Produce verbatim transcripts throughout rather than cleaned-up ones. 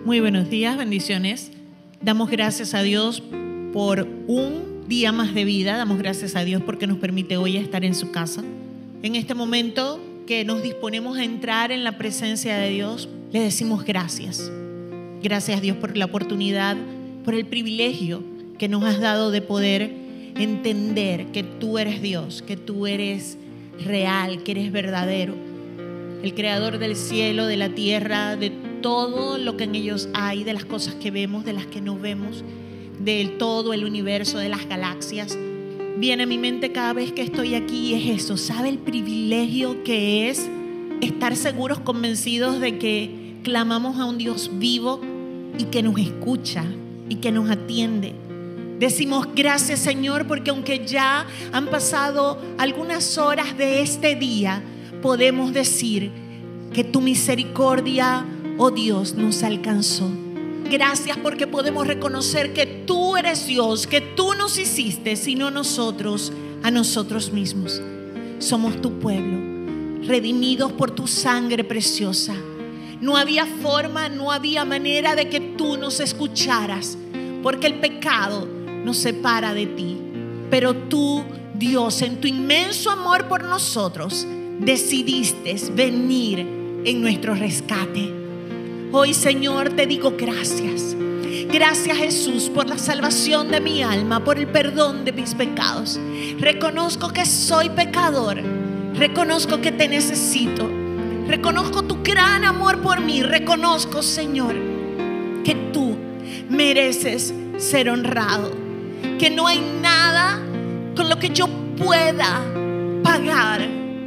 Muy buenos días, bendiciones. Damos gracias a Dios por un día más de vida. Damos gracias a Dios porque nos permite hoy estar en su casa. En este momento que nos disponemos a entrar en la presencia de Dios, le decimos gracias. Gracias a Dios por la oportunidad, por el privilegio que nos has dado de poder entender que tú eres Dios, que tú eres real, que eres verdadero, el creador del cielo, de la tierra, de todo lo que en ellos hay, de las cosas que vemos, de las que no vemos, del todo el universo, de las galaxias. Viene a mi mente cada vez que estoy aquí y es eso. ¿Sabe el privilegio que es estar seguros, convencidos de que clamamos a un Dios vivo y que nos escucha y que nos atiende? Decimos gracias, Señor, porque aunque ya han pasado algunas horas de este día, podemos decir que tu misericordia, oh Dios, nos alcanzó. Gracias porque podemos reconocer que tú eres Dios, que tú nos hiciste, sino nosotros a nosotros mismos. Somos tu pueblo, redimidos por tu sangre preciosa. No había forma, no había manera de que tú nos escucharas, porque el pecado nos separa de ti. Pero tú, Dios, en tu inmenso amor por nosotros, decidiste venir en nuestro rescate. Hoy, Señor, te digo gracias. Gracias, Jesús, por la salvación de mi alma, por el perdón de mis pecados. Reconozco que soy pecador. Reconozco que te necesito. Reconozco tu gran amor por mí. Reconozco, Señor, que tú mereces ser honrado. Que no hay nada con lo que yo pueda pagar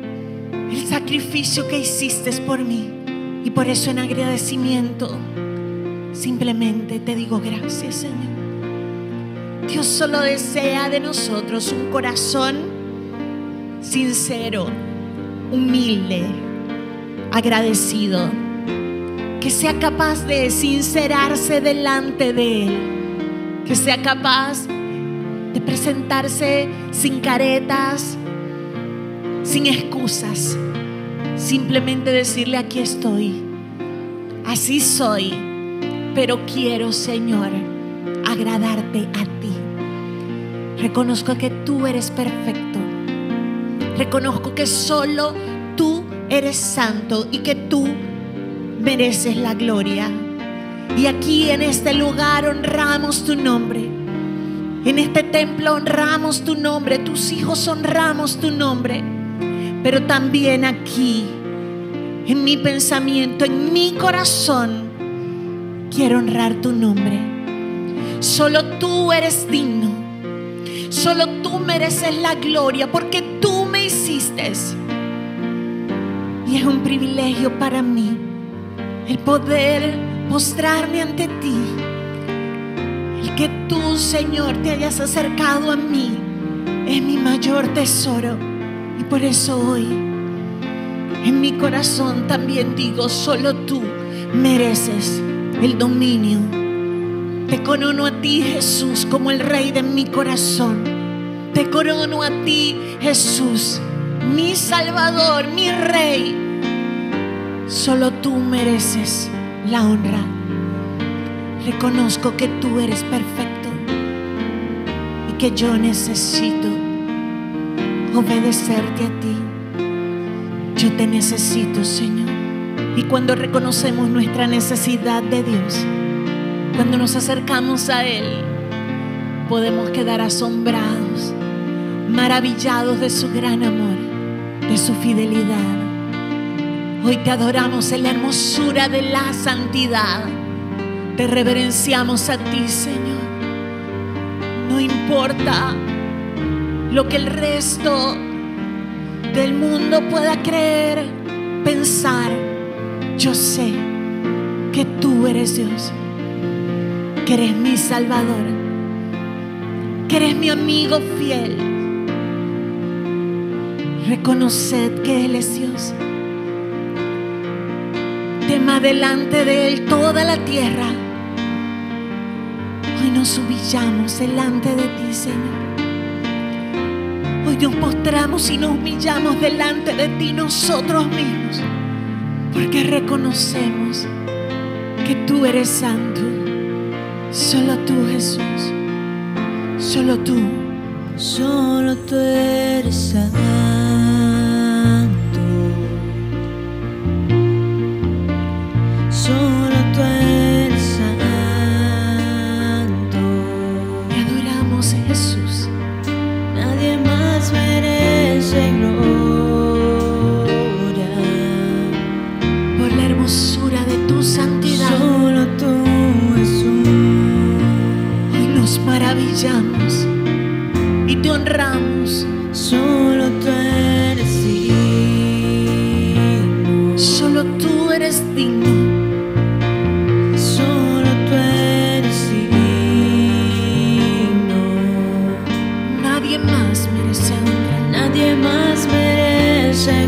el sacrificio que hiciste por mí. Y por eso en agradecimiento simplemente te digo gracias, Señor. Dios solo desea de nosotros un corazón sincero, humilde, agradecido, que sea capaz de sincerarse delante de Él, que sea capaz de presentarse sin caretas, sin excusas. Simplemente decirle: aquí estoy, así soy, pero quiero, Señor, agradarte a ti. Reconozco que tú eres perfecto. Reconozco que solo tú eres santo y que tú mereces la gloria. Y aquí en este lugar honramos tu nombre. En este templo honramos tu nombre. Tus hijos honramos tu nombre. Pero también aquí, en mi pensamiento, en mi corazón, quiero honrar tu nombre. Solo tú eres digno. Solo tú mereces la gloria porque tú me hiciste. Y es un privilegio para mí el poder postrarme ante ti. El que tú, Señor, te hayas acercado a mí es mi mayor tesoro. Y por eso hoy, en mi corazón también digo: solo tú mereces el dominio. Te corono a ti, Jesús, como el Rey de mi corazón. Te corono a ti, Jesús, mi Salvador, mi Rey. Solo tú mereces la honra. Reconozco que tú eres perfecto y que yo necesito obedecerte a ti. Yo te necesito, Señor. Y cuando reconocemos nuestra necesidad de Dios, cuando nos acercamos a Él, podemos quedar asombrados, maravillados de su gran amor, de su fidelidad. Hoy te adoramos en la hermosura de la santidad. Te reverenciamos a ti, Señor. No importa lo que el resto del mundo pueda creer, pensar, yo sé que tú eres Dios, que eres mi Salvador, que eres mi amigo fiel. Reconoced que Él es Dios. Tema delante de Él toda la tierra. Hoy nos humillamos delante de ti, Señor. Hoy nos postramos y nos humillamos delante de ti nosotros mismos, porque reconocemos porque tú eres santo. Solo tú, Jesús. Solo tú. Solo tú eres santo. Solo tú eres santo. Te adoramos, Jesús. Nadie más merece gloria por la hermosura de tu santidad. Solo tú, Jesús. Hoy nos maravillamos y te honramos. Solo tú eres digno. Solo tú eres digno. Solo tú eres digno. Nadie más merece honra. Nadie más merece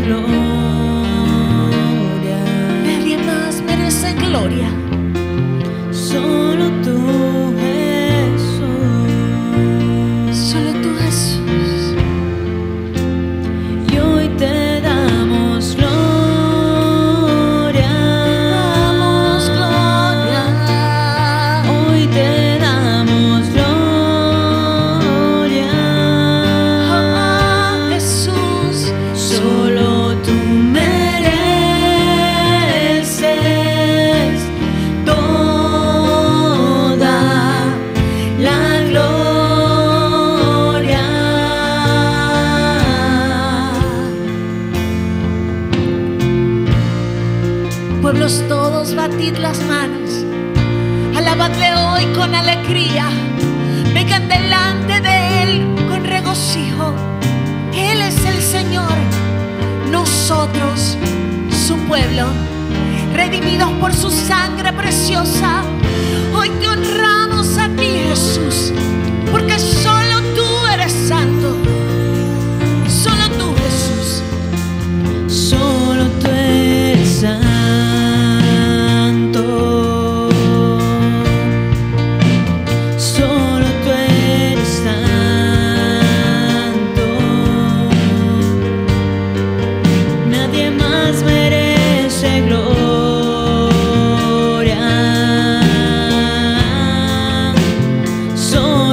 gloria. Nadie más merece gloria. Solo tú, Jesús. Solo tú, Jesús. Y hoy te damos gloria. Damos gloria. Hoy te damos gloria. Oh, Jesús. Solo tú mereces toda la gloria. Pueblos todos, batid las manos. Alabadle hoy con alegría. Vengan delante de Él con regocijo. Él es el Señor. Nosotros, su pueblo, redimidos por su sangre preciosa. Hoy te honramos a ti, Jesús, porque solo tú eres santo. Solo tú, Jesús. Solo tú eres santo. Solo tú eres santo. Nadie más merece gloria. Solo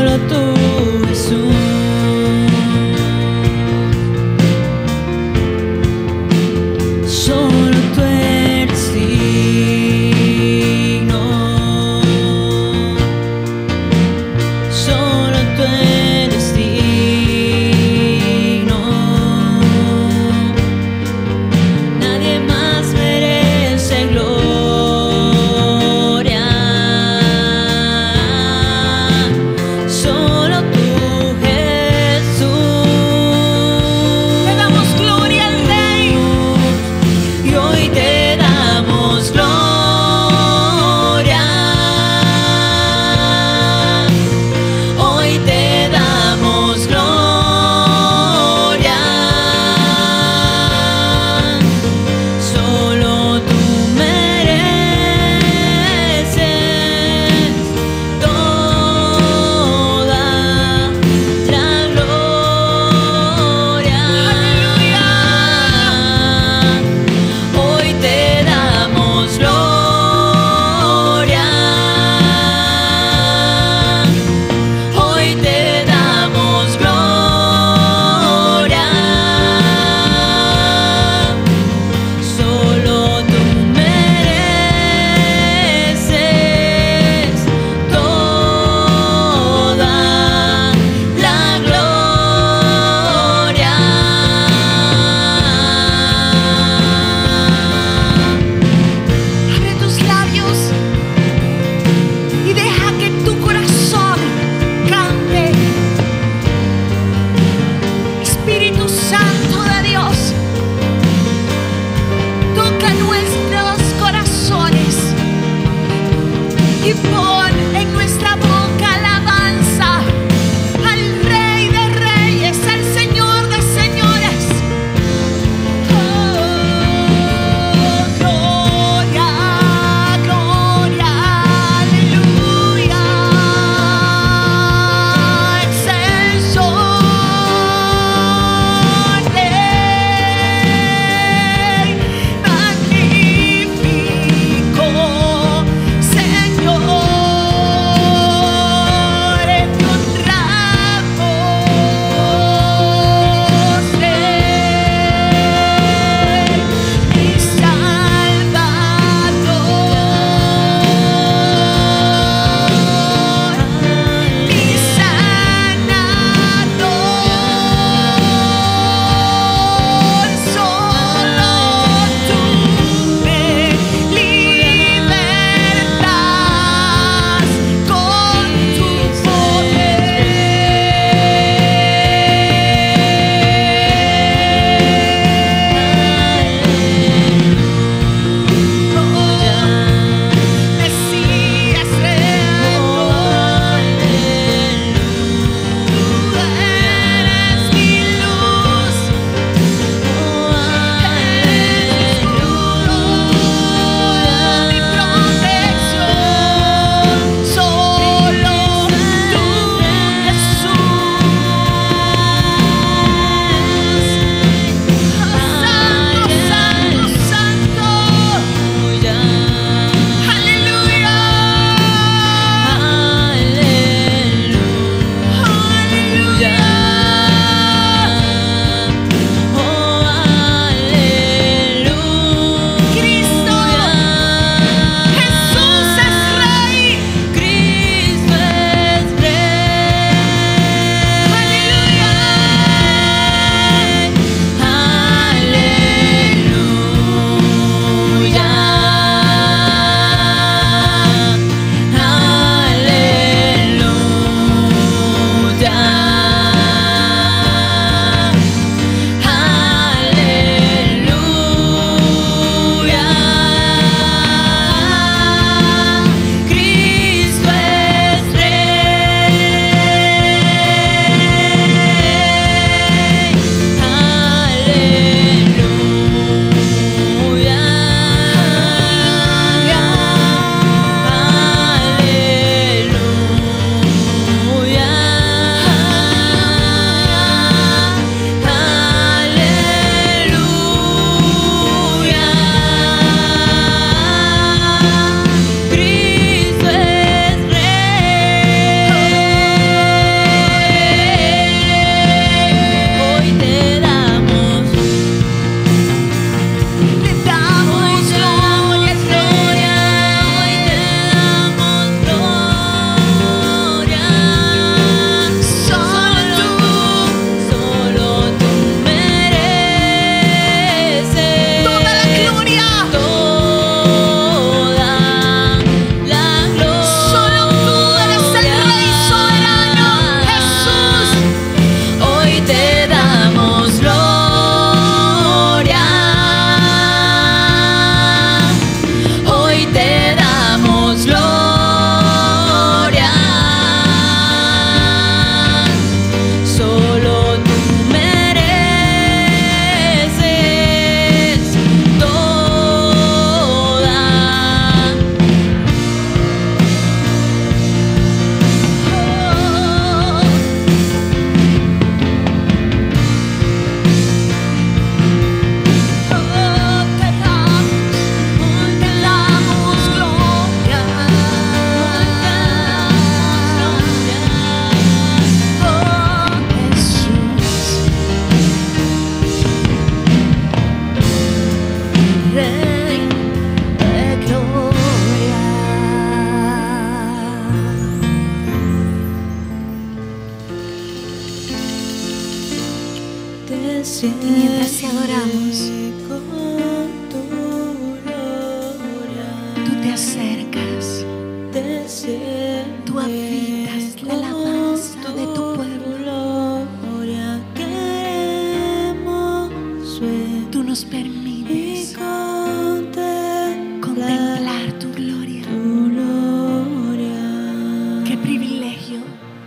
mientras te adoramos, con tu gloria, tú te acercas, desciende tú habitas la alabanza de tu pueblo. gloria, queremos ver Tú nos y permites contemplar contemplar tu gloria. tu gloria. Qué privilegio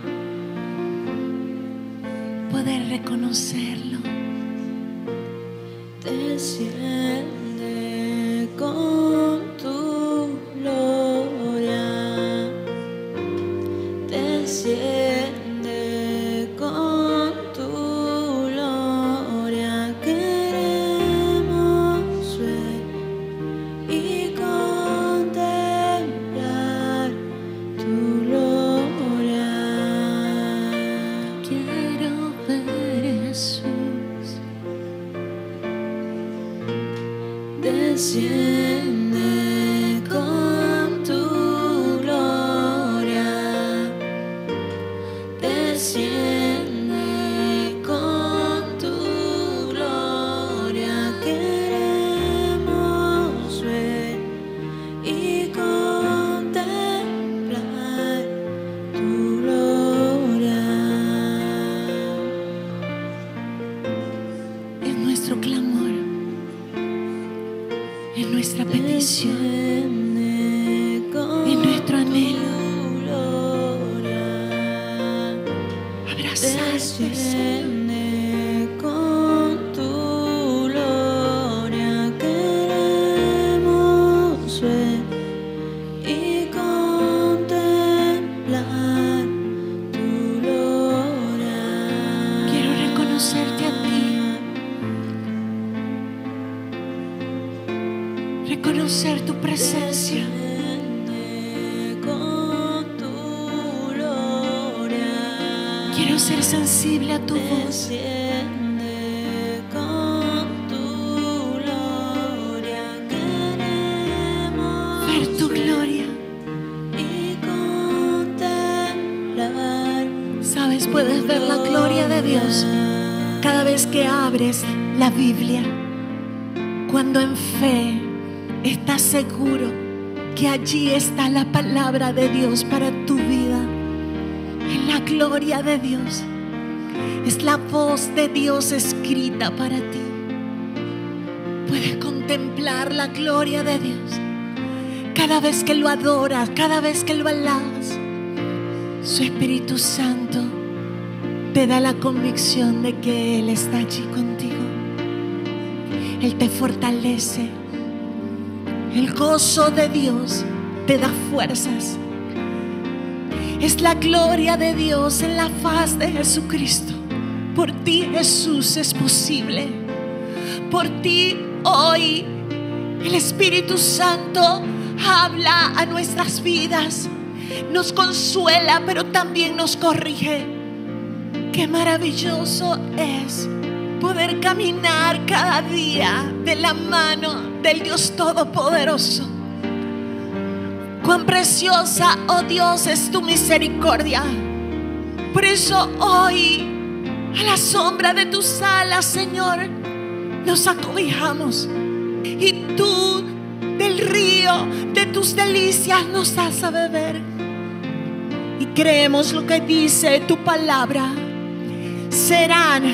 poder reconocerlo. Desciende con tu gloria, desciende con tu gloria, queremos ver y contemplar tu gloria. Quiero ver Jesús. Desciende con tu gloria, desciende con tu gloria, queremos ver y contemplar tu gloria. Es nuestro clamor, es nuestra petición, Desciende con es nuestro anhelo. tu gloria, Abrazarte, Señor. desciende con tu gloria, queremos ver y contemplar tu gloria. Quiero reconocerte a ti, reconocer tu presencia. Desciende con tu gloria, Quiero ser sensible a tu voz, desciende con tu gloria, queremos ver tu gloria. y contemplar. Sabes, puedes ver la gloria de Dios cada vez que abres la Biblia. Cuando en fe estás seguro que allí está la palabra de Dios para tu vida. En la gloria de Dios es la voz de Dios escrita para ti. Puedes contemplar la gloria de Dios cada vez que lo adoras, cada vez que lo alabas. Su Espíritu Santo te da la convicción de que Él está allí contigo. Él te fortalece. El gozo de Dios te da fuerzas. Es la gloria de Dios en la faz de Jesucristo. Por ti, Jesús, es posible. Por ti hoy el Espíritu Santo habla a nuestras vidas. Nos consuela, pero también nos corrige. Qué maravilloso es poder caminar cada día de la mano del Dios Todopoderoso. Cuán preciosa, oh Dios, es tu misericordia. Por eso hoy, a la sombra de tus alas, Señor, nos acobijamos. Y tú, del río de tus delicias, nos das a beber. Y creemos lo que dice tu palabra. Serán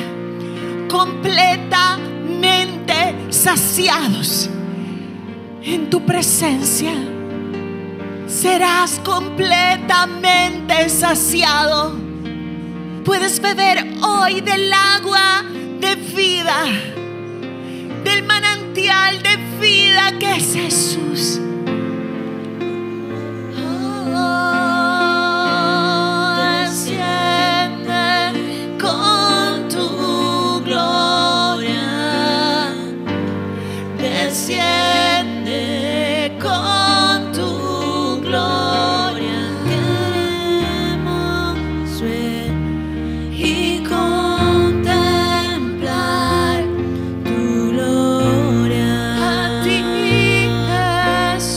completamente saciados en tu presencia. Serás completamente saciado. Puedes beber hoy del agua de vida, del manantial de vida que es Jesús. Desciende con tu gloria, queremos ver y contemplar tu gloria. A ti,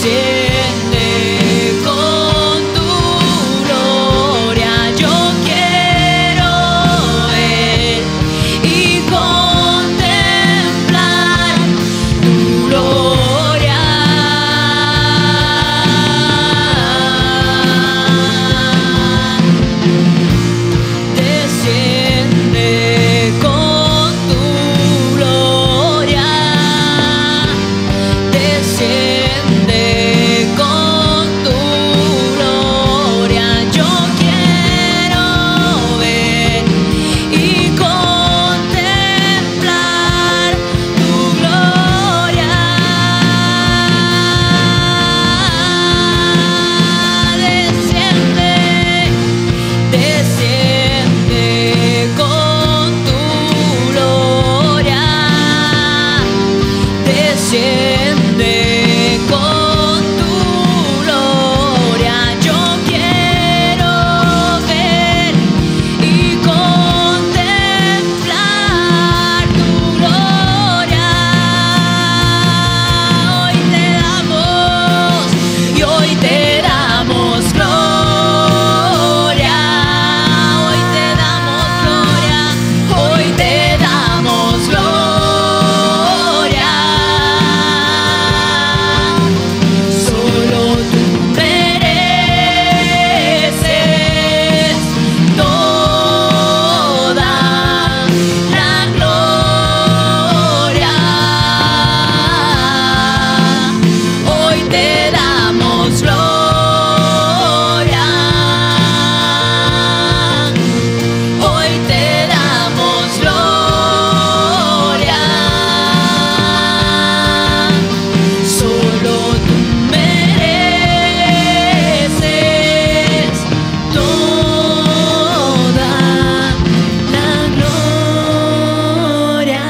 desciende con tu gloria. Yo quiero ver y contemplar tu gloria. Desciende con tu gloria. Desciende con tu gloria. Yo quiero ver y contemplar tu gloria. Desciende, desciende con tu gloria. Desciende con tu gloria. Yo quiero ver y contemplar tu gloria. Hoy te damos y hoy te damos gloria. Hoy te damos gloria. Hoy te damos gloria. Solo tú mereces toda la gloria. Hoy te damos gloria. Hoy te damos gloria. Solo tú mereces toda la gloria.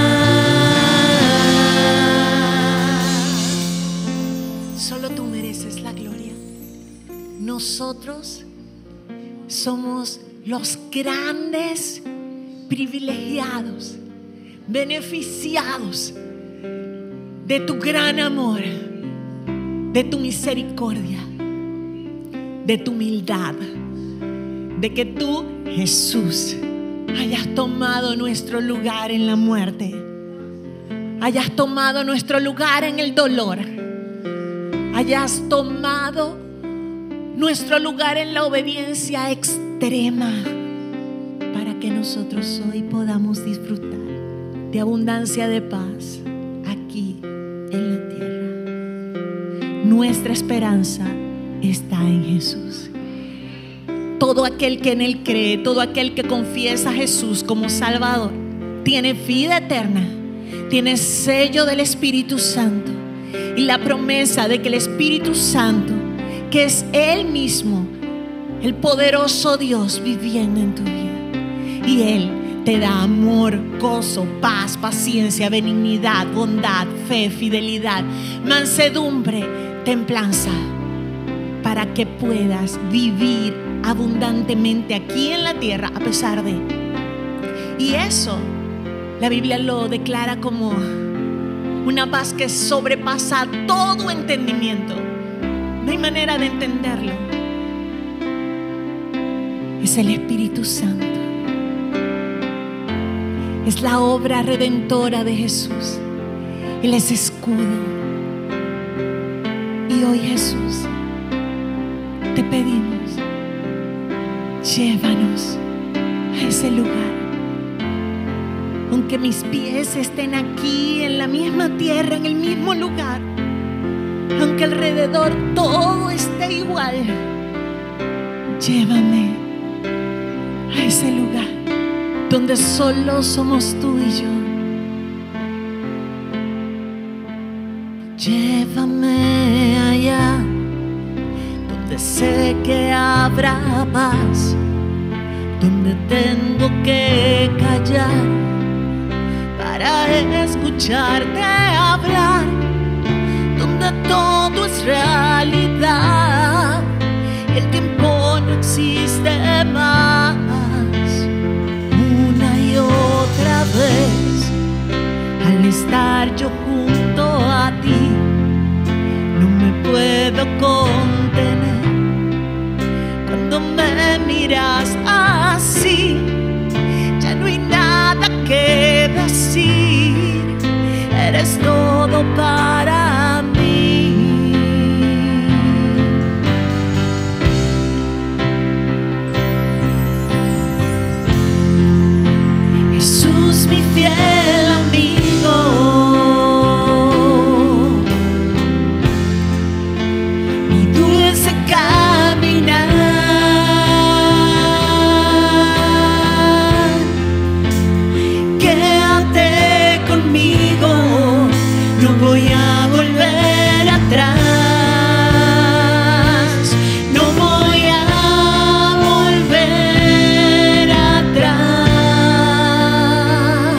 Solo tú mereces la gloria. Nosotros somos los grandes privilegiados, beneficiados de tu gran amor, de tu misericordia, de tu humildad, de que tú, Jesús, hayas tomado nuestro lugar en la muerte, hayas tomado nuestro lugar en el dolor, hayas tomado nuestro lugar en la obediencia extrema, para que nosotros hoy podamos disfrutar de abundancia de paz aquí en la tierra. Nuestra esperanza está en Jesús. Todo aquel que en Él cree, todo aquel que confiesa a Jesús como Salvador, tiene vida eterna, tiene sello del Espíritu Santo y la promesa de que el Espíritu Santo, que es Él mismo, el poderoso Dios viviendo en tu vida, y Él te da amor, gozo, paz, paciencia, benignidad, bondad, fe, fidelidad, mansedumbre, templanza, para que puedas vivir abundantemente aquí en la tierra a pesar de. Y eso la Biblia lo declara como una paz que sobrepasa todo entendimiento. No hay manera de entenderlo. Es el Espíritu Santo. Es la obra redentora de Jesús. Él es escudo. Y hoy, Jesús, te pedimos, llévanos a ese lugar. Aunque mis pies estén aquí en la misma tierra, en el mismo lugar, aunque alrededor todo esté igual, llévame a ese lugar donde solo somos tú y yo. Llévame allá donde sé que habrá paz, donde tengo que callar para escucharte hablar, donde todo es realidad, el tiempo no existe más. Una y otra vez, al estar yo junto a ti, no me voy a volver atrás. No voy a volver atrás.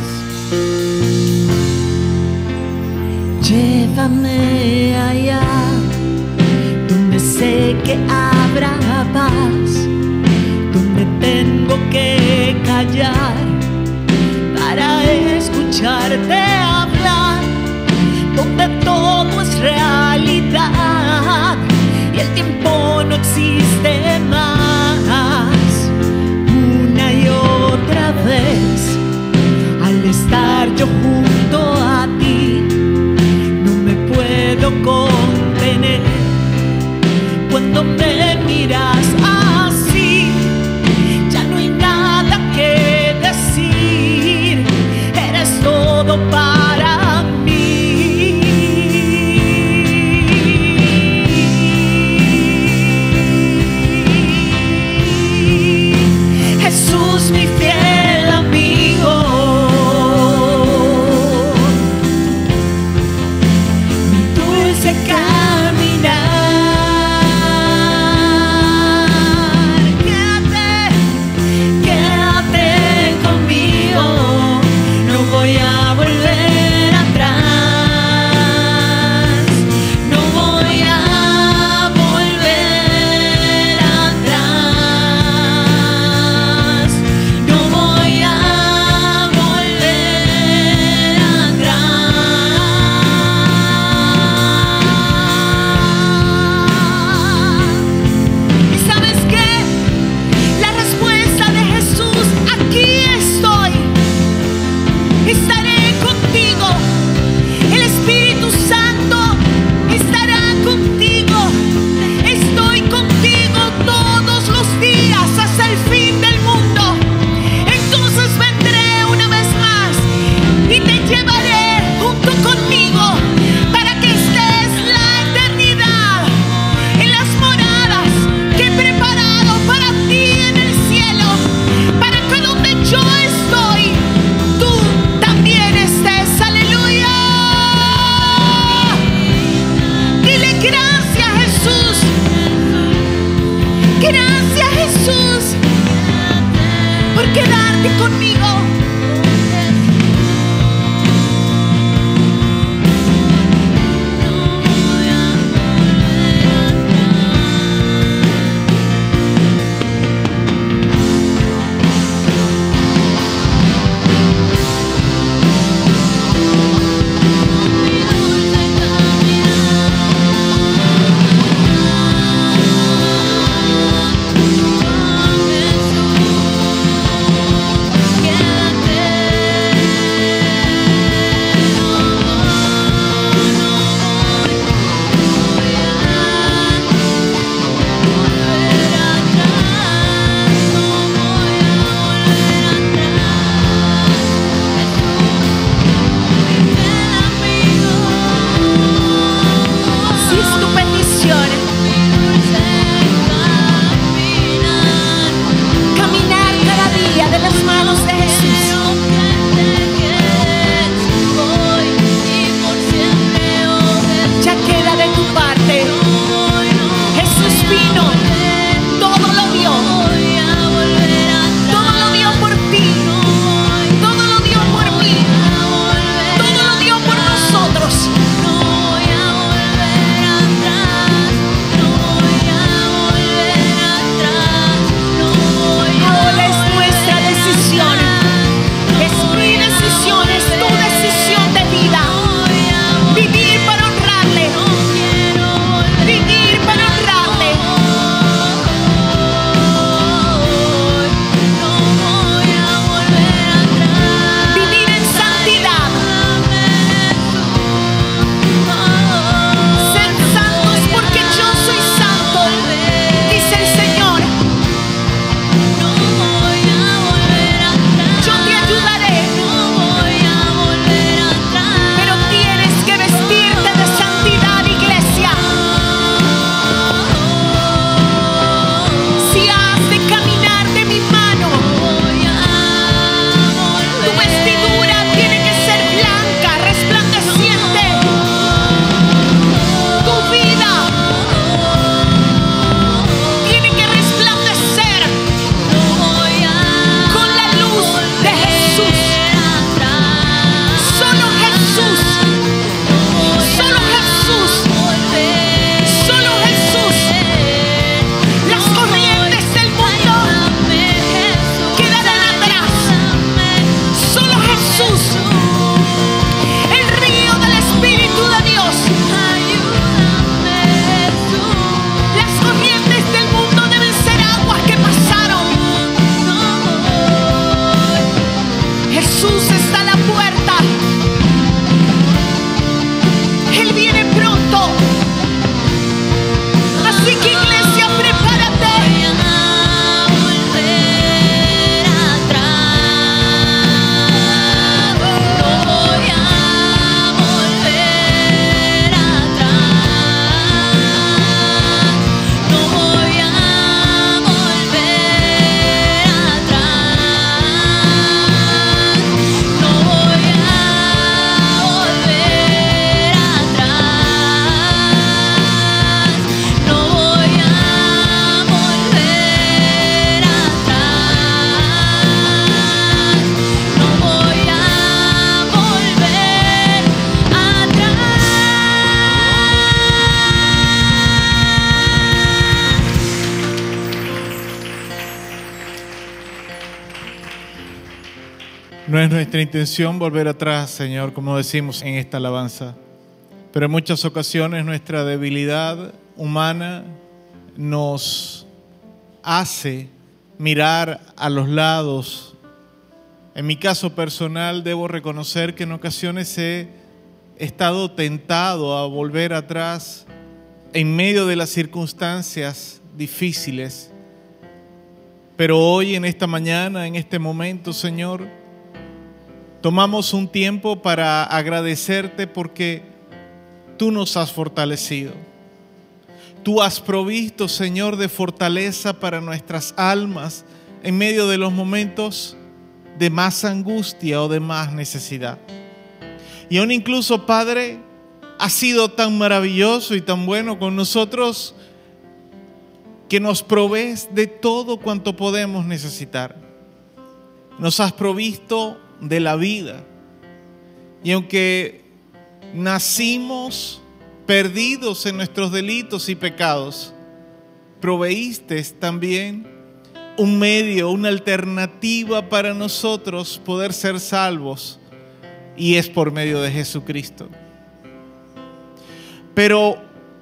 Llévame allá donde sé que habrá paz, donde tengo que callar para escucharte hablar, donde todo es realidad y el tiempo no existe más. Una y otra vez, al estar yo junto a ti, no me puedo contener. Cuando me miras así, ya no hay nada que decir. Eres todo para mí. Jesús, mi fiel amigo, mi dulce caminar. Voy a volver atrás, no voy a volver atrás, no voy a volver atrás. ¿Y sabes qué? La respuesta de Jesús: aquí estoy. Estaré contigo, el Espíritu Santo estará contigo. Estoy contigo todos los días hasta el fin del mundo. Entonces vendré una vez más y te llevaré junto conmigo para que estés la eternidad en las moradas que he preparado para ti en el cielo, para que donde yo estoy, tú también estés. Aleluya. Dile gracias, Jesús. Gracias, Jesús, por quedarte conmigo. Que es nuestra intención volver atrás, Señor, como decimos en esta alabanza. Pero en muchas ocasiones nuestra debilidad humana nos hace mirar a los lados. En mi caso personal debo reconocer que en ocasiones he estado tentado a volver atrás en medio de las circunstancias difíciles. Pero hoy, en esta mañana, en este momento, Señor, tomamos un tiempo para agradecerte porque tú nos has fortalecido. Tú has provisto, Señor, de fortaleza para nuestras almas en medio de los momentos de más angustia o de más necesidad. Y aún incluso, Padre, has sido tan maravilloso y tan bueno con nosotros que nos provees de todo cuanto podemos necesitar. Nos has provisto de la vida. Y aunque nacimos perdidos en nuestros delitos y pecados, proveíste también un medio, una alternativa para nosotros poder ser salvos, y es por medio de Jesucristo. Pero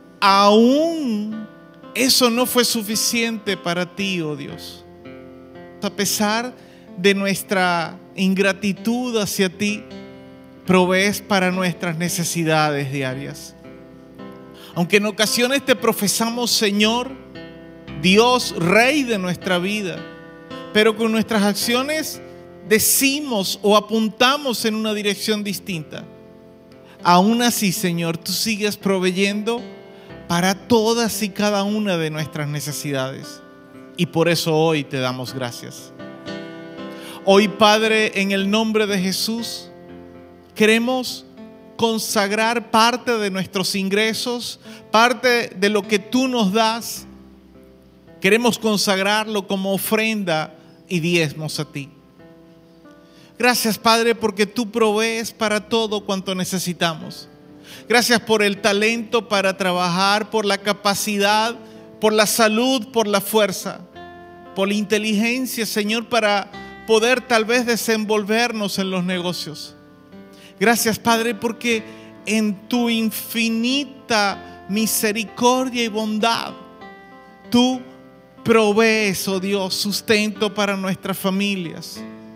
aún eso no fue suficiente para ti, oh Dios. A pesar de nuestra ingratitud hacia ti, provees para nuestras necesidades diarias. Aunque en ocasiones te profesamos Señor, Dios, Rey de nuestra vida, pero con nuestras acciones decimos o apuntamos en una dirección distinta. Aún así, Señor, tú sigues proveyendo para todas y cada una de nuestras necesidades. Y por eso hoy te damos gracias. Hoy, Padre, en el nombre de Jesús, queremos consagrar parte de nuestros ingresos, parte de lo que tú nos das. Queremos consagrarlo como ofrenda y diezmos a ti. Gracias, Padre, porque tú provees para todo cuanto necesitamos. Gracias por el talento para trabajar, por la capacidad, por la salud, por la fuerza, por la inteligencia, Señor, para poder tal vez desenvolvernos en los negocios. Gracias, Padre, porque en tu infinita misericordia y bondad, tú provees, oh Dios, sustento para nuestras familias.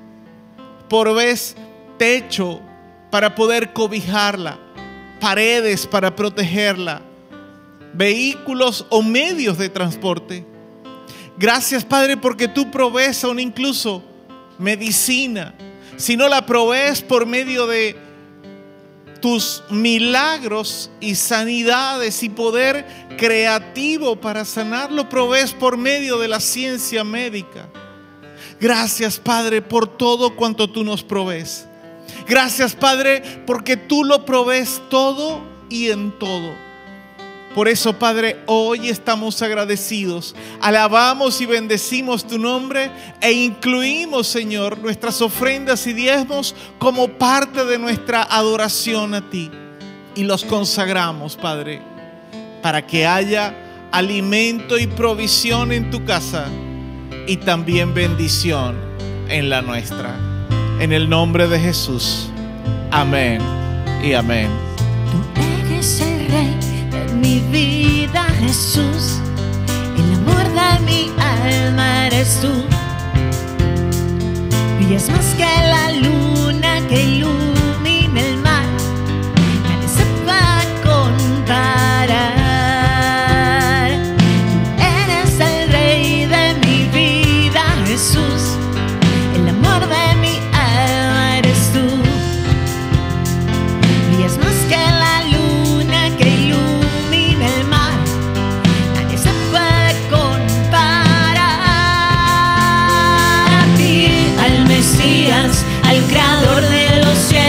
Provees techo para poder cobijarla, paredes para protegerla, vehículos o medios de transporte. Gracias, Padre, porque tú provees aún incluso medicina. Si no la provees por medio de tus milagros y sanidades y poder creativo para sanarlo, provees por medio de la ciencia médica. Gracias, Padre, por todo cuanto tú nos provees. Gracias, Padre, porque tú lo provees todo y en todo. Por eso, Padre, hoy estamos agradecidos. Alabamos y bendecimos tu nombre e incluimos, Señor, nuestras ofrendas y diezmos como parte de nuestra adoración a ti. Y los consagramos, Padre, para que haya alimento y provisión en tu casa y también bendición en la nuestra. En el nombre de Jesús. Amén y amén. Tú eres el Rey de mi vida, Jesús. El amor de mi alma eres tú. Brillas más que la luna que ilumina el mar. Nadie se va a comparar. Tú eres el Rey de mi vida, Jesús. El amor de mi alma eres tú. Brillas más que la luna que ilumina el mar. Nadie se puede comparar a ti, al Mesías, al Creador de los cielos.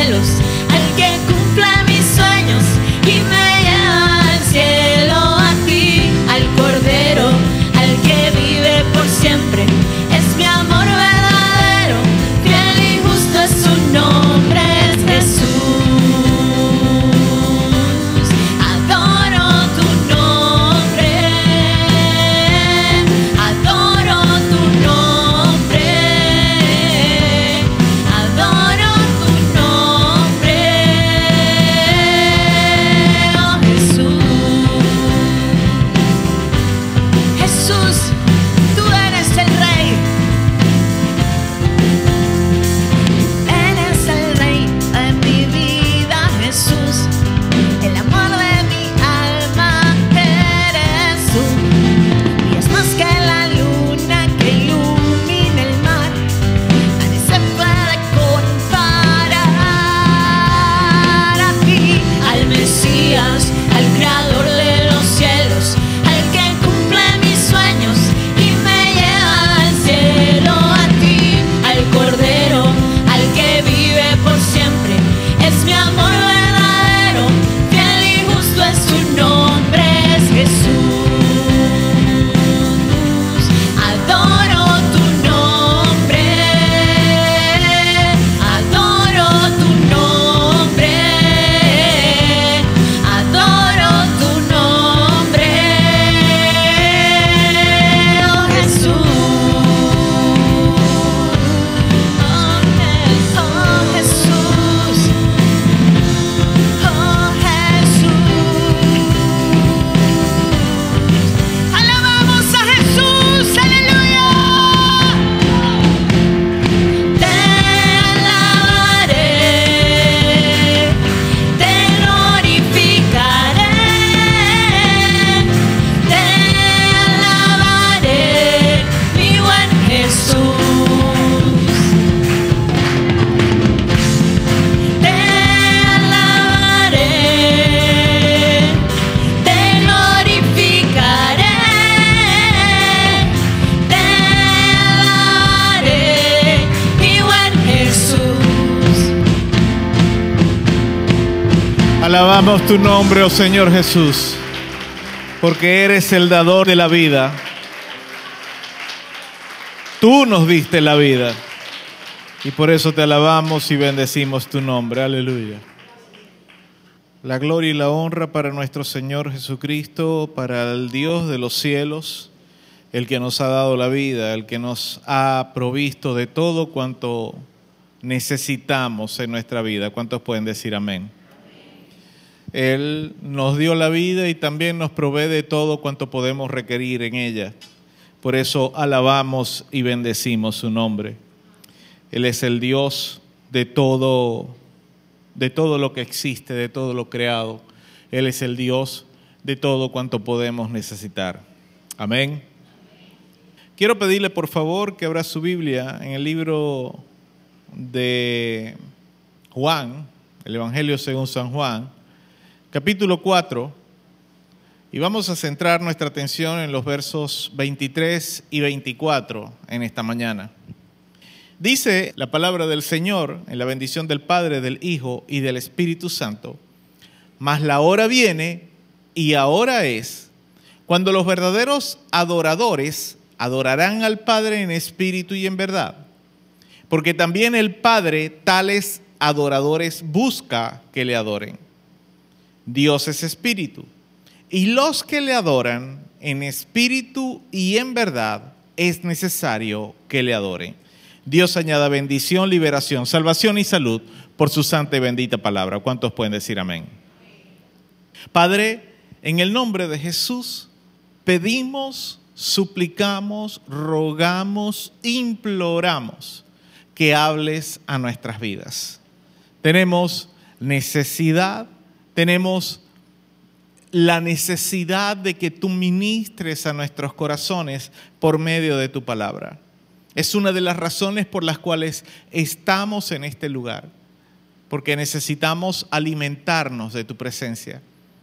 Alabamos tu nombre, oh Señor Jesús, porque eres el dador de la vida. Tú nos diste la vida y por eso te alabamos y bendecimos tu nombre. Aleluya. La gloria y la honra para nuestro Señor Jesucristo, para el Dios de los cielos, el que nos ha dado la vida, el que nos ha provisto de todo cuanto necesitamos en nuestra vida. ¿Cuántos pueden decir amén? Él nos dio la vida y también nos provee de todo cuanto podemos requerir en ella. Por eso alabamos y bendecimos su nombre. Él es el Dios de todo, de todo lo que existe, de todo lo creado. Él es el Dios de todo cuanto podemos necesitar. Amén. Quiero pedirle por favor que abra su Biblia en el libro de Juan, el Evangelio según San Juan, capítulo cuatro, y vamos a centrar nuestra atención en los versos veintitrés y veinticuatro en esta mañana. Dice la palabra del Señor en la bendición del Padre, del Hijo y del Espíritu Santo: mas la hora viene y ahora es, cuando los verdaderos adoradores adorarán al Padre en espíritu y en verdad, porque también el Padre tales adoradores busca que le adoren. Dios es espíritu, y los que le adoran en espíritu y en verdad es necesario que le adoren. Dios añada bendición, liberación, salvación y salud por su santa y bendita palabra. ¿Cuántos pueden decir amén? Padre, en el nombre de Jesús, pedimos, suplicamos, rogamos, imploramos que hables a nuestras vidas. Tenemos necesidad, tenemos la necesidad de que tú ministres a nuestros corazones por medio de tu palabra. Es una de las razones por las cuales estamos en este lugar, porque necesitamos alimentarnos de tu presencia.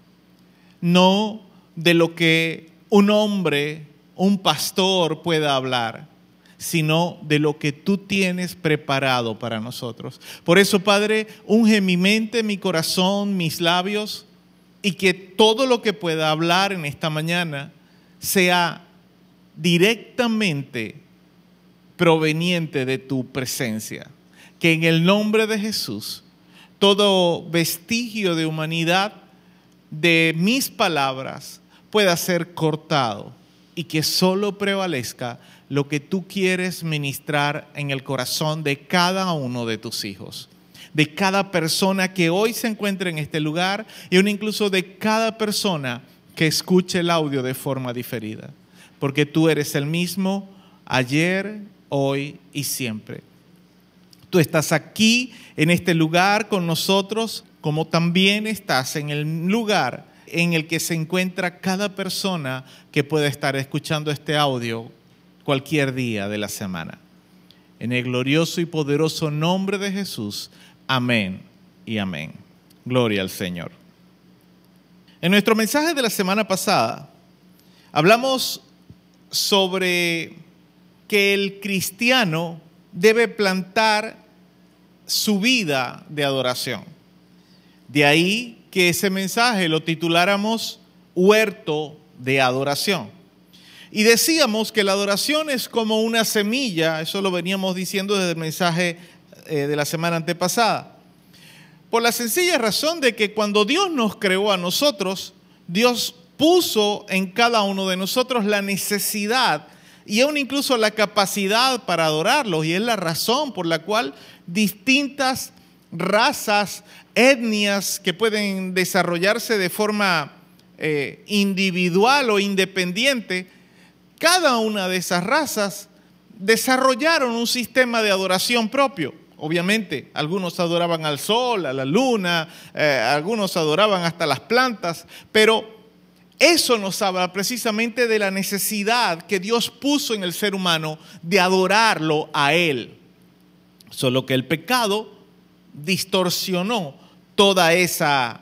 No de lo que un hombre, un pastor pueda hablar, sino de lo que tú tienes preparado para nosotros. Por eso, Padre, unge mi mente, mi corazón, mis labios, y que todo lo que pueda hablar en esta mañana sea directamente proveniente de tu presencia. Que en el nombre de Jesús, todo vestigio de humanidad de mis palabras pueda ser cortado y que solo prevalezca lo que tú quieres ministrar en el corazón de cada uno de tus hijos, de cada persona que hoy se encuentra en este lugar y aún incluso de cada persona que escuche el audio de forma diferida, porque tú eres el mismo ayer, hoy y siempre. Tú estás aquí en este lugar con nosotros, como también estás en el lugar en el que se encuentra cada persona que pueda estar escuchando este audio cualquier día de la semana. En el glorioso y poderoso nombre de Jesús, amén y amén. Gloria al Señor. En nuestro mensaje de la semana pasada, hablamos sobre que el cristiano debe plantar su vida de adoración. De ahí que ese mensaje lo tituláramos Huerto de Adoración. Y decíamos que la adoración es como una semilla, eso lo veníamos diciendo desde el mensaje eh, de la semana antepasada. Por la sencilla razón de que cuando Dios nos creó a nosotros, Dios puso en cada uno de nosotros la necesidad y aún incluso la capacidad para adorarlo. Y es la razón por la cual distintas razas, etnias que pueden desarrollarse de forma eh, individual o independiente, cada una de esas razas desarrollaron un sistema de adoración propio. Obviamente, algunos adoraban al sol, a la luna, eh, algunos adoraban hasta las plantas, pero eso nos habla precisamente de la necesidad que Dios puso en el ser humano de adorarlo a Él. Solo que el pecado distorsionó toda esa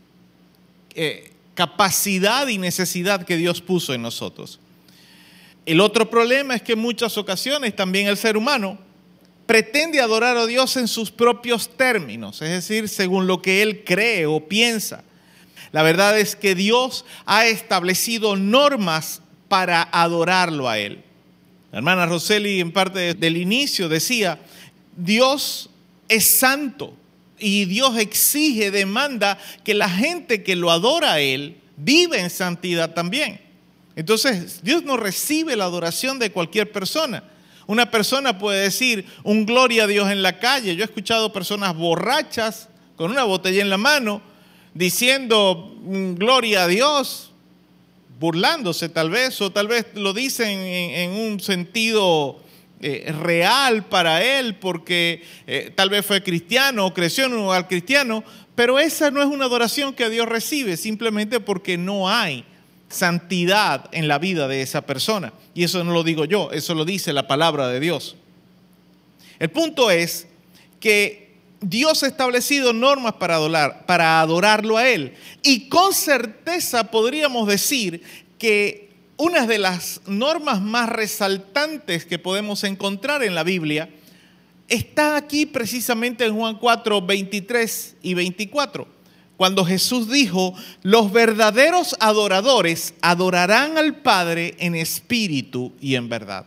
eh, capacidad y necesidad que Dios puso en nosotros. El otro problema es que en muchas ocasiones también el ser humano pretende adorar a Dios en sus propios términos, es decir, según lo que él cree o piensa. La verdad es que Dios ha establecido normas para adorarlo a él. La hermana Roseli en parte del inicio decía, Dios es santo y Dios exige, demanda que la gente que lo adora a él vive en santidad también. Entonces, Dios no recibe la adoración de cualquier persona. Una persona puede decir un gloria a Dios en la calle. Yo he escuchado personas borrachas con una botella en la mano diciendo gloria a Dios, burlándose tal vez, o tal vez lo dicen en, en un sentido eh, real para él, porque eh, tal vez fue cristiano o creció en un lugar cristiano, pero esa no es una adoración que Dios recibe, simplemente porque no hay santidad en la vida de esa persona. Y eso no lo digo yo, eso lo dice la palabra de Dios. El punto es que Dios ha establecido normas para adorar, para adorarlo a él. Y con certeza podríamos decir que una de las normas más resaltantes que podemos encontrar en la Biblia está aquí precisamente en Juan cuatro, veintitrés y veinticuatro. Cuando Jesús dijo, los verdaderos adoradores adorarán al Padre en espíritu y en verdad.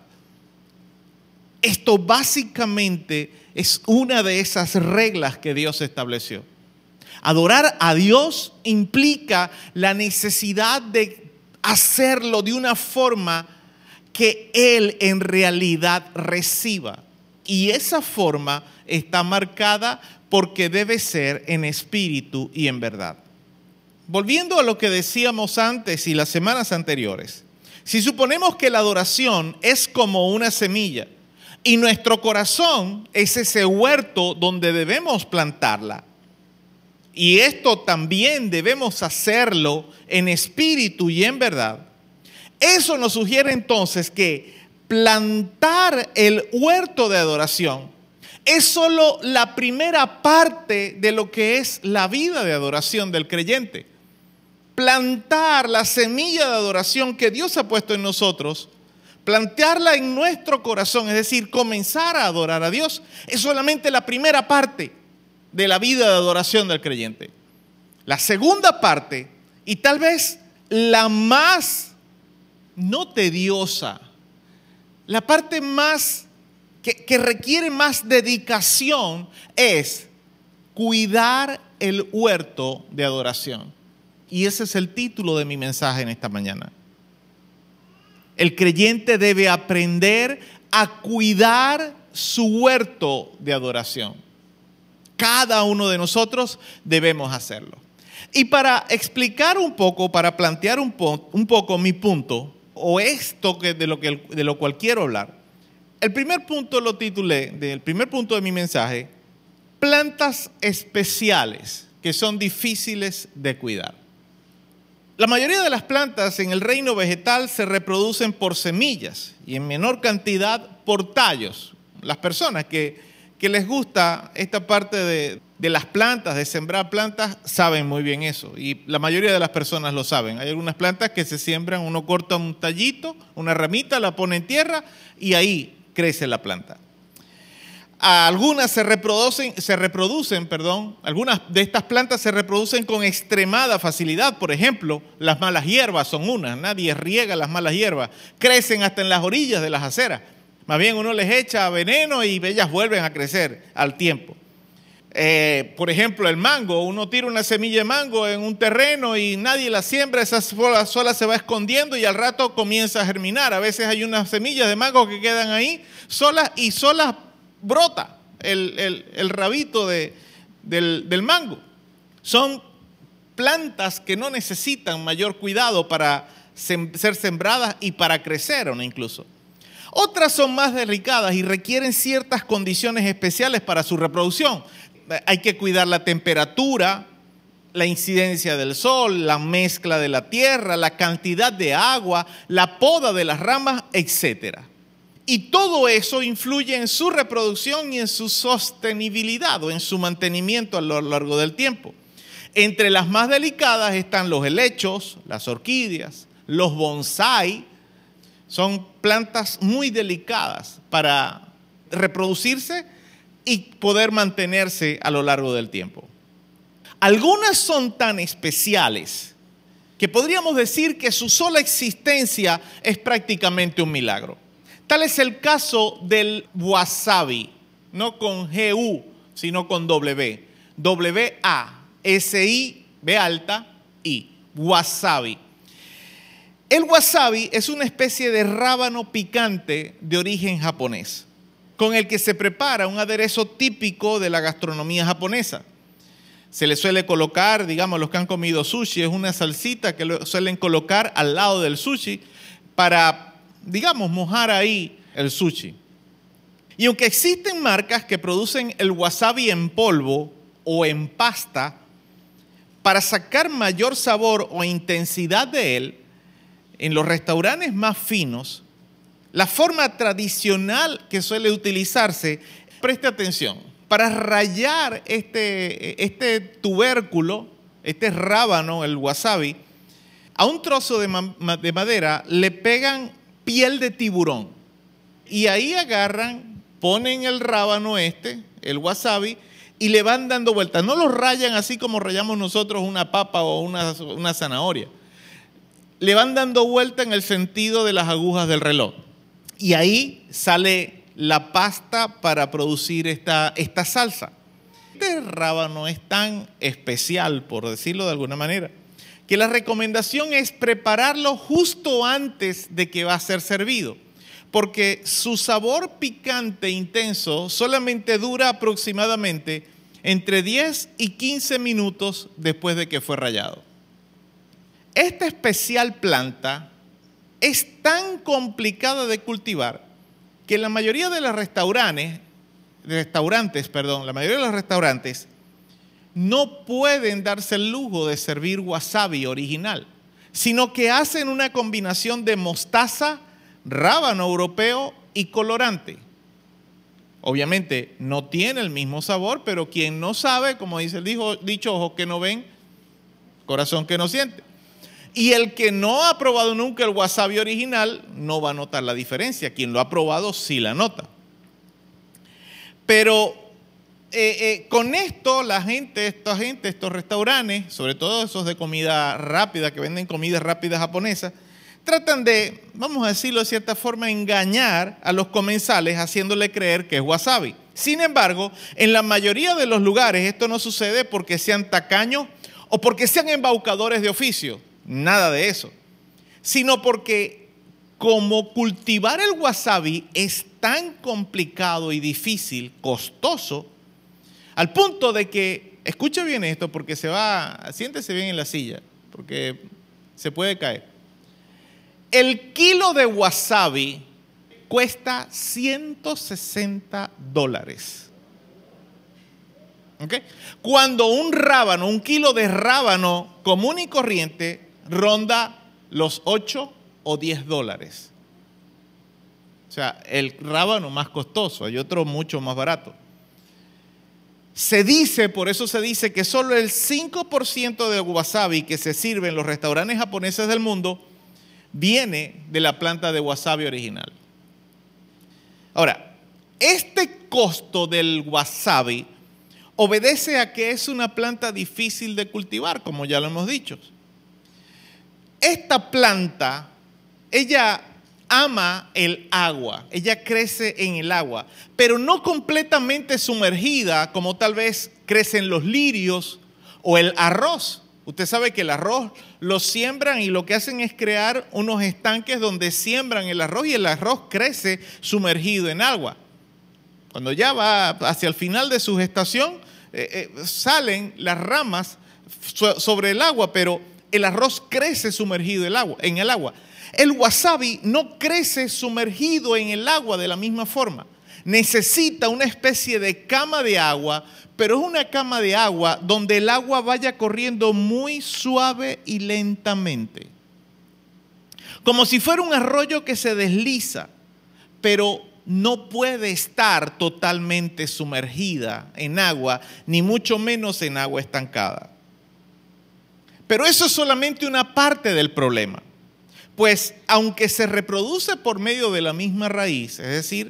Esto básicamente es una de esas reglas que Dios estableció. Adorar a Dios implica la necesidad de hacerlo de una forma que Él en realidad reciba. Y esa forma está marcada porque debe ser en espíritu y en verdad. Volviendo a lo que decíamos antes y las semanas anteriores, si suponemos que la adoración es como una semilla y nuestro corazón es ese huerto donde debemos plantarla, y esto también debemos hacerlo en espíritu y en verdad, eso nos sugiere entonces que plantar el huerto de adoración es solo la primera parte de lo que es la vida de adoración del creyente. Plantar la semilla de adoración que Dios ha puesto en nosotros, plantearla en nuestro corazón, es decir, comenzar a adorar a Dios, es solamente la primera parte de la vida de adoración del creyente. La segunda parte, y tal vez la más no tediosa, la parte más que, que requiere más dedicación, es cuidar el huerto de adoración. Y ese es el título de mi mensaje en esta mañana. El creyente debe aprender a cuidar su huerto de adoración. Cada uno de nosotros debemos hacerlo. Y para explicar un poco, para plantear un, po un poco mi punto, o esto que de, lo que, de lo cual quiero hablar, el primer punto lo titulé, el primer punto de mi mensaje, plantas especiales que son difíciles de cuidar. La mayoría de las plantas en el reino vegetal se reproducen por semillas y en menor cantidad por tallos. Las personas que, que les gusta esta parte de, de las plantas, de sembrar plantas, saben muy bien eso. Y la mayoría de las personas lo saben. Hay algunas plantas que se siembran, uno corta un tallito, una ramita, la pone en tierra y ahí crece la planta. Algunas se reproducen, se reproducen, perdón, algunas de estas plantas se reproducen con extremada facilidad. Por ejemplo, las malas hierbas son unas. Nadie riega las malas hierbas. Crecen hasta en las orillas de las aceras. Más bien uno les echa veneno y ellas vuelven a crecer al tiempo. Eh, por ejemplo, el mango. Uno tira una semilla de mango en un terreno y nadie la siembra. Esa sola, sola se va escondiendo y al rato comienza a germinar. A veces hay unas semillas de mango que quedan ahí solas y solas brota el, el, el rabito de, del, del mango. Son plantas que no necesitan mayor cuidado para sem, ser sembradas y para crecer aún incluso. Otras son más delicadas y requieren ciertas condiciones especiales para su reproducción. Hay que cuidar la temperatura, la incidencia del sol, la mezcla de la tierra, la cantidad de agua, la poda de las ramas, etcétera. Y todo eso influye en su reproducción y en su sostenibilidad o en su mantenimiento a lo largo del tiempo. Entre las más delicadas están los helechos, las orquídeas, los bonsái. Son plantas muy delicadas para reproducirse y poder mantenerse a lo largo del tiempo. Algunas son tan especiales que podríamos decir que su sola existencia es prácticamente un milagro. Tal es el caso del wasabi, no con G U, sino con W. W A S I, B alta, I. Wasabi. El wasabi es una especie de rábano picante de origen japonés, con el que se prepara un aderezo típico de la gastronomía japonesa. Se le suele colocar, digamos, los que han comido sushi, es una salsita que lo suelen colocar al lado del sushi para, digamos, mojar ahí el sushi. Y aunque existen marcas que producen el wasabi en polvo o en pasta para sacar mayor sabor o intensidad de él, en los restaurantes más finos, la forma tradicional que suele utilizarse, preste atención, para rallar este, este tubérculo, este rábano, el wasabi, a un trozo de, ma de madera le pegan piel de tiburón. Y ahí agarran, ponen el rábano este, el wasabi, y le van dando vueltas. No lo rayan así como rayamos nosotros una papa o una, una zanahoria. Le van dando vuelta en el sentido de las agujas del reloj. Y ahí sale la pasta para producir esta, esta salsa. Este rábano es tan especial, por decirlo de alguna manera, que la recomendación es prepararlo justo antes de que va a ser servido, porque su sabor picante e intenso solamente dura aproximadamente entre diez y quince minutos después de que fue rallado. Esta especial planta es tan complicada de cultivar que la mayoría de los restaurantes, restaurantes, perdón, la mayoría de los restaurantes no pueden darse el lujo de servir wasabi original, sino que hacen una combinación de mostaza, rábano europeo y colorante. Obviamente no tiene el mismo sabor, pero quien no sabe, como dice el dicho, ojos que no ven, corazón que no siente. Y el que no ha probado nunca el wasabi original no va a notar la diferencia. Quien lo ha probado sí la nota. Pero eh, eh, con esto la gente, esta gente, estos restaurantes, sobre todo esos de comida rápida, que venden comida rápida japonesa, tratan de, vamos a decirlo de cierta forma, engañar a los comensales haciéndole creer que es wasabi. Sin embargo, en la mayoría de los lugares esto no sucede porque sean tacaños o porque sean embaucadores de oficio. Nada de eso, sino porque como cultivar el wasabi es tan complicado y difícil, costoso, al punto de que, escuche bien esto porque se va, siéntese bien en la silla, porque se puede caer. El kilo de wasabi cuesta ciento sesenta dólares. ¿Okay? Cuando un rábano, un kilo de rábano común y corriente ronda los ocho o diez dólares. O sea, el rábano más costoso, hay otro mucho más barato. Se dice, por eso se dice que solo el cinco por ciento de wasabi que se sirve en los restaurantes japoneses del mundo viene de la planta de wasabi original. Ahora, este costo del wasabi obedece a que es una planta difícil de cultivar, como ya lo hemos dicho. Esta planta, ella ama el agua, ella crece en el agua, pero no completamente sumergida como tal vez crecen los lirios o el arroz. Usted sabe que el arroz lo siembran y lo que hacen es crear unos estanques donde siembran el arroz y el arroz crece sumergido en agua. Cuando ya va hacia el final de su gestación, eh, eh, salen las ramas so- sobre el agua, pero el arroz crece sumergido en el agua, en el agua. El wasabi no crece sumergido en el agua de la misma forma. Necesita una especie de cama de agua, pero es una cama de agua donde el agua vaya corriendo muy suave y lentamente. Como si fuera un arroyo que se desliza, pero no puede estar totalmente sumergida en agua, ni mucho menos en agua estancada. Pero eso es solamente una parte del problema. Pues aunque se reproduce por medio de la misma raíz, es decir,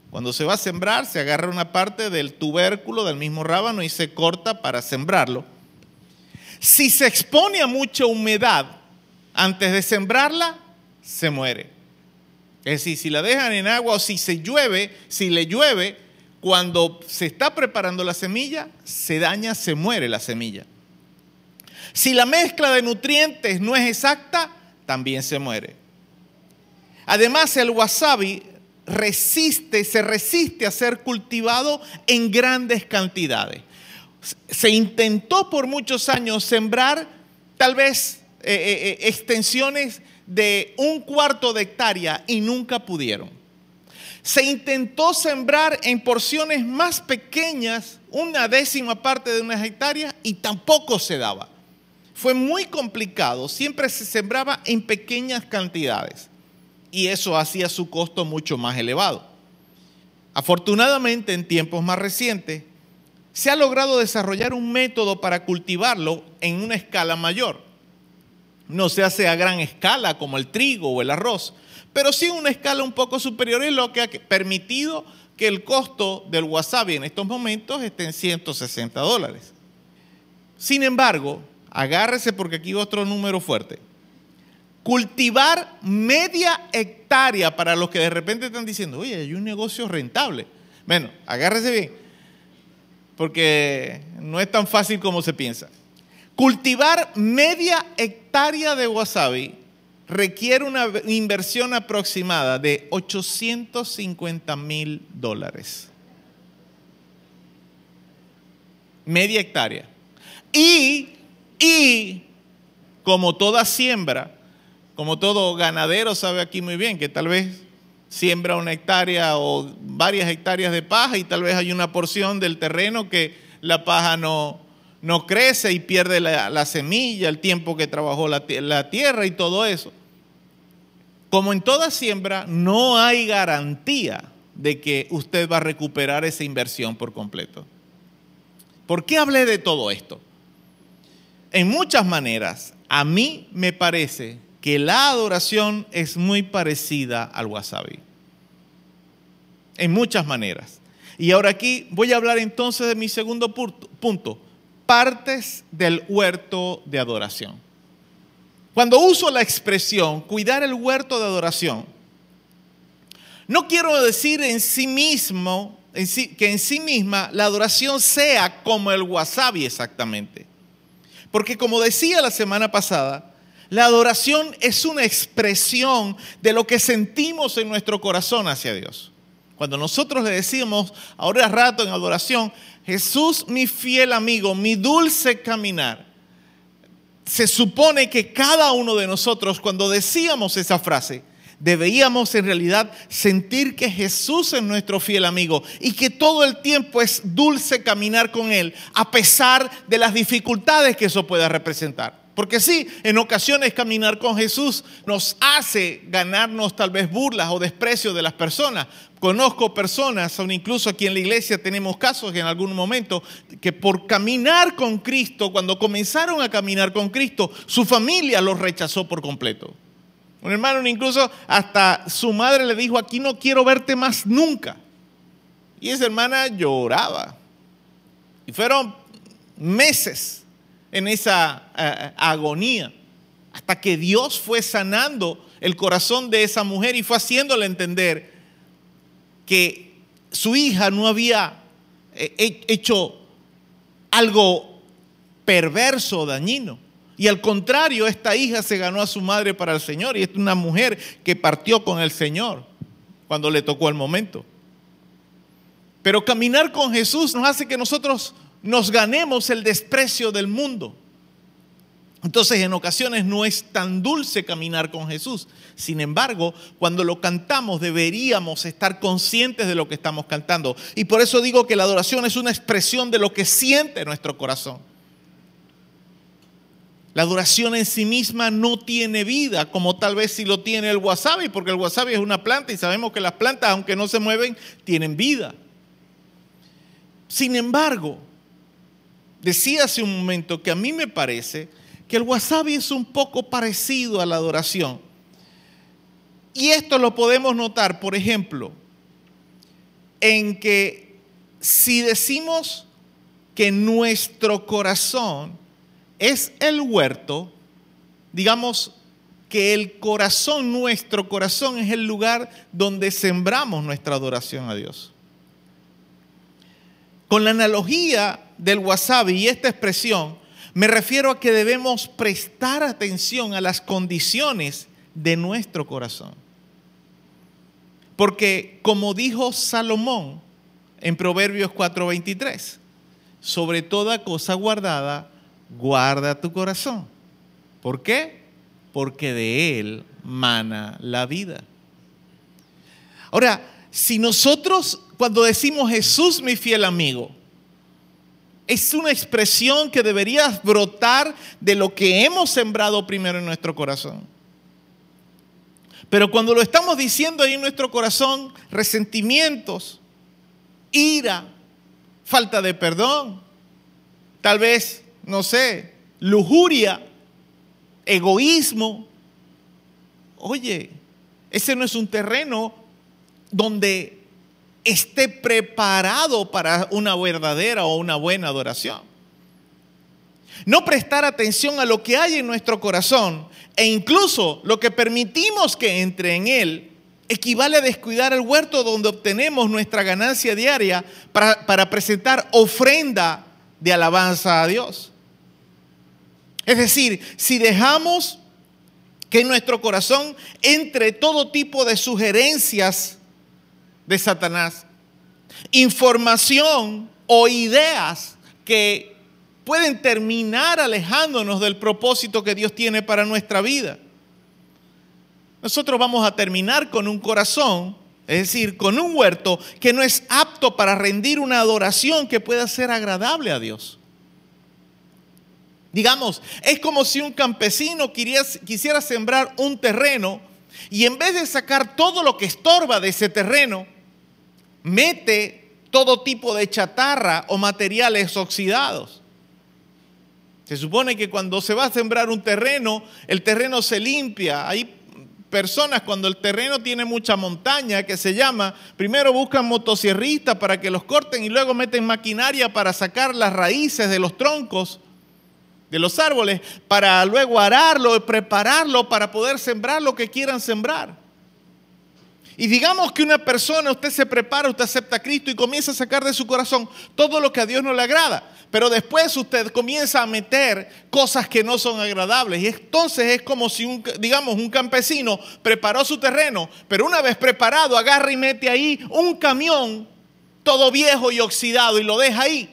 Cuando se va a sembrar, se agarra una parte del tubérculo del mismo rábano y se corta para sembrarlo. Si se expone a mucha humedad antes de sembrarla, se muere. Es decir, si la dejan en agua o si se llueve, si le llueve, cuando se está preparando la semilla, se daña, se muere la semilla. Si la mezcla de nutrientes no es exacta, también se muere. Además, el wasabi resiste, se resiste a ser cultivado en grandes cantidades. Se intentó por muchos años sembrar tal vez eh, eh, extensiones de un cuarto de hectárea y nunca pudieron. Se intentó sembrar en porciones más pequeñas, una décima parte de unas hectáreas, y tampoco se daba. Fue muy complicado, siempre se sembraba en pequeñas cantidades y eso hacía su costo mucho más elevado. Afortunadamente, en tiempos más recientes, se ha logrado desarrollar un método para cultivarlo en una escala mayor. No se hace a gran escala como el trigo o el arroz, pero sí una escala un poco superior, es lo que ha permitido que el costo del wasabi en estos momentos esté en ciento sesenta dólares. Sin embargo, agárrese porque aquí va otro número fuerte. Cultivar media hectárea, para los que de repente están diciendo, oye, hay un negocio rentable. Bueno, agárrese bien, porque no es tan fácil como se piensa. Cultivar media hectárea de wasabi requiere una inversión aproximada de ochocientos cincuenta mil dólares. Media hectárea. Y, y como toda siembra, como todo ganadero sabe aquí muy bien, que tal vez siembra una hectárea o varias hectáreas de paja y tal vez hay una porción del terreno que la paja no... no crece y pierde la, la semilla, el tiempo que trabajó la, la tierra y todo eso. Como en toda siembra, no hay garantía de que usted va a recuperar esa inversión por completo. ¿Por qué hablé de todo esto? En muchas maneras, a mí me parece que la adoración es muy parecida al wasabi. En muchas maneras. Y ahora aquí voy a hablar entonces de mi segundo punto. Partes del huerto de adoración. Cuando uso la expresión cuidar el huerto de adoración, no quiero decir en sí mismo, en sí, que en sí misma la adoración sea como el wasabi exactamente. Porque como decía la semana pasada, la adoración es una expresión de lo que sentimos en nuestro corazón hacia Dios. Cuando nosotros le decimos ahora rato en adoración, Jesús, mi fiel amigo, mi dulce caminar, se supone que cada uno de nosotros, cuando decíamos esa frase, debíamos en realidad sentir que Jesús es nuestro fiel amigo y que todo el tiempo es dulce caminar con Él, a pesar de las dificultades que eso pueda representar. Porque sí, en ocasiones caminar con Jesús nos hace ganarnos tal vez burlas o desprecio de las personas. Conozco personas, o incluso aquí en la iglesia tenemos casos en algún momento, que por caminar con Cristo, cuando comenzaron a caminar con Cristo, su familia los rechazó por completo. Un hermano incluso hasta su madre le dijo, aquí no quiero verte más nunca. Y esa hermana lloraba. Y fueron meses en esa uh, agonía, hasta que Dios fue sanando el corazón de esa mujer y fue haciéndole entender que su hija no había eh, hecho algo perverso o dañino. Y al contrario, esta hija se ganó a su madre para el Señor y es una mujer que partió con el Señor cuando le tocó el momento. Pero caminar con Jesús nos hace que nosotros nos ganemos el desprecio del mundo. Entonces, en ocasiones no es tan dulce caminar con Jesús. Sin embargo, cuando lo cantamos deberíamos estar conscientes de lo que estamos cantando. Y por eso digo que la adoración es una expresión de lo que siente nuestro corazón. La adoración en sí misma no tiene vida, como tal vez si lo tiene el wasabi, porque el wasabi es una planta y sabemos que las plantas, aunque no se mueven, tienen vida. Sin embargo, decía hace un momento que a mí me parece que el wasabi es un poco parecido a la adoración. Y esto lo podemos notar, por ejemplo, en que si decimos que nuestro corazón es el huerto, digamos que el corazón, nuestro corazón es el lugar donde sembramos nuestra adoración a Dios. Con la analogía del wasabi y esta expresión, me refiero a que debemos prestar atención a las condiciones de nuestro corazón. Porque como dijo Salomón en Proverbios cuatro veintitrés, sobre toda cosa guardada, guarda tu corazón. ¿Por qué? Porque de él mana la vida. Ahora, si nosotros cuando decimos Jesús mi fiel amigo, es una expresión que debería brotar de lo que hemos sembrado primero en nuestro corazón. Pero cuando lo estamos diciendo ahí en nuestro corazón, resentimientos, ira, falta de perdón, tal vez, no sé, lujuria, egoísmo. Oye, ese no es un terreno donde esté preparado para una verdadera o una buena adoración. No prestar atención a lo que hay en nuestro corazón e incluso lo que permitimos que entre en él equivale a descuidar el huerto donde obtenemos nuestra ganancia diaria para, para presentar ofrenda de alabanza a Dios. Es decir, si dejamos que en nuestro corazón entre todo tipo de sugerencias de Satanás, información o ideas que pueden terminar alejándonos del propósito que Dios tiene para nuestra vida, nosotros vamos a terminar con un corazón, es decir, con un huerto que no es apto para rendir una adoración que pueda ser agradable a Dios. Digamos, es como si un campesino quisiera sembrar un terreno y en vez de sacar todo lo que estorba de ese terreno, mete todo tipo de chatarra o materiales oxidados. Se supone que cuando se va a sembrar un terreno, el terreno se limpia. Hay personas cuando el terreno tiene mucha montaña, que se llama, primero buscan motosierristas para que los corten y luego meten maquinaria para sacar las raíces de los troncos de los árboles, para luego ararlo y prepararlo para poder sembrar lo que quieran sembrar. Y digamos que una persona, usted se prepara, usted acepta a Cristo y comienza a sacar de su corazón todo lo que a Dios no le agrada. Pero después usted comienza a meter cosas que no son agradables. Y entonces es como si, un, digamos, un campesino preparó su terreno, pero una vez preparado, agarra y mete ahí un camión todo viejo y oxidado y lo deja ahí.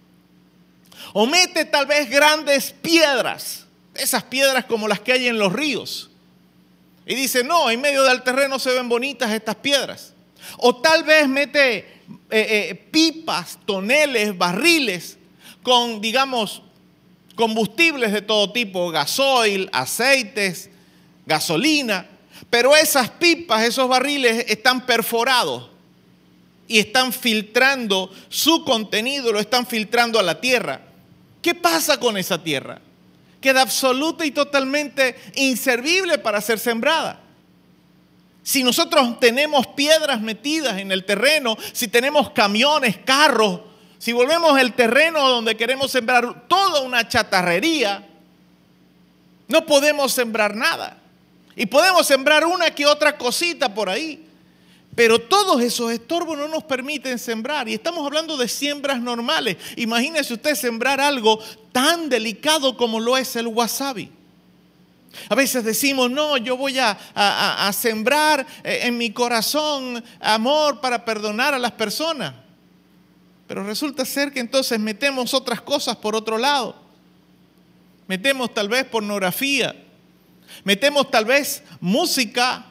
O mete tal vez grandes piedras, esas piedras como las que hay en los ríos. Y dice, no, en medio del terreno se ven bonitas estas piedras. O tal vez mete eh, eh, pipas, toneles, barriles con, digamos, combustibles de todo tipo, gasoil, aceites, gasolina. Pero esas pipas, esos barriles están perforados y están filtrando su contenido, lo están filtrando a la tierra. ¿Qué pasa con esa tierra? Queda absoluta y totalmente inservible para ser sembrada. Si nosotros tenemos piedras metidas en el terreno, si tenemos camiones, carros, si volvemos el terreno donde queremos sembrar toda una chatarrería, no podemos sembrar nada. Y podemos sembrar una que otra cosita por ahí. Pero todos esos estorbos no nos permiten sembrar. Y estamos hablando de siembras normales. Imagínese usted sembrar algo tan delicado como lo es el wasabi. A veces decimos, no, yo voy a, a, a sembrar en mi corazón amor para perdonar a las personas. Pero resulta ser que entonces metemos otras cosas por otro lado. Metemos tal vez pornografía. Metemos tal vez música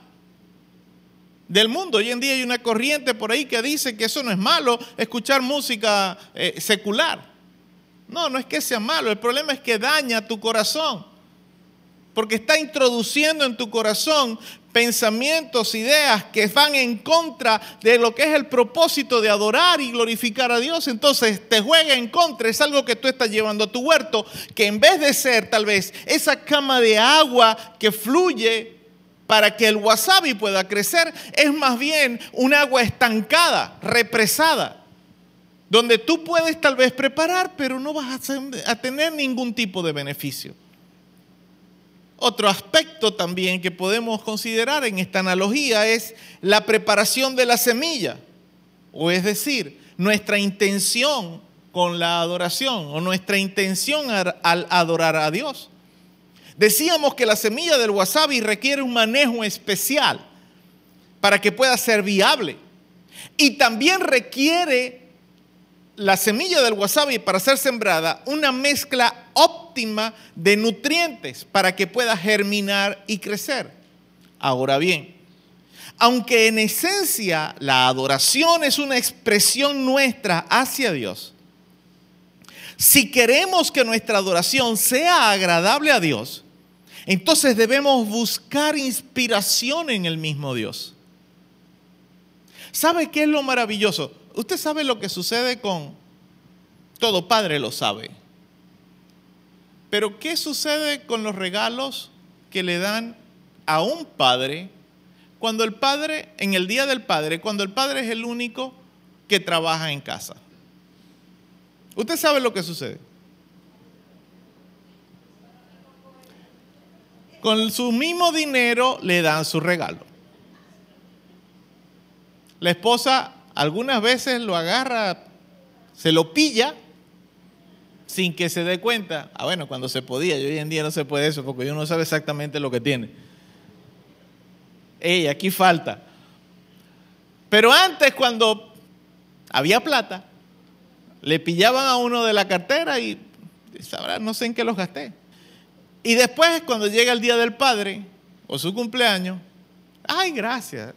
del mundo. Hoy en día hay una corriente por ahí que dice que eso no es malo, escuchar música eh, secular. No, no es que sea malo, el problema es que daña tu corazón, porque está introduciendo en tu corazón pensamientos, ideas que van en contra de lo que es el propósito de adorar y glorificar a Dios. Entonces te juega en contra, es algo que tú estás llevando a tu huerto, que en vez de ser tal vez esa cama de agua que fluye para que el wasabi pueda crecer es más bien un agua estancada, represada, donde tú puedes tal vez preparar, pero no vas a tener ningún tipo de beneficio. Otro aspecto también que podemos considerar en esta analogía es la preparación de la semilla, o es decir, nuestra intención con la adoración o nuestra intención al adorar a Dios. Decíamos que la semilla del wasabi requiere un manejo especial para que pueda ser viable. Y también requiere la semilla del wasabi, para ser sembrada, una mezcla óptima de nutrientes para que pueda germinar y crecer. Ahora bien, aunque en esencia la adoración es una expresión nuestra hacia Dios, si queremos que nuestra adoración sea agradable a Dios, entonces debemos buscar inspiración en el mismo Dios. ¿Sabe qué es lo maravilloso? Usted sabe lo que sucede con todo padre, lo sabe. Pero ¿qué sucede con los regalos que le dan a un padre cuando el padre, en el día del padre, cuando el padre es el único que trabaja en casa? Usted sabe lo que sucede. Con su mismo dinero le dan su regalo. La esposa algunas veces lo agarra, se lo pilla sin que se dé cuenta. Ah, bueno, cuando se podía, y hoy en día no se puede eso porque uno no sabe exactamente lo que tiene. Ey, aquí falta. Pero antes, cuando había plata, le pillaban a uno de la cartera y sabrá, no sé en qué los gasté. Y después, cuando llega el día del padre o su cumpleaños, ay, gracias.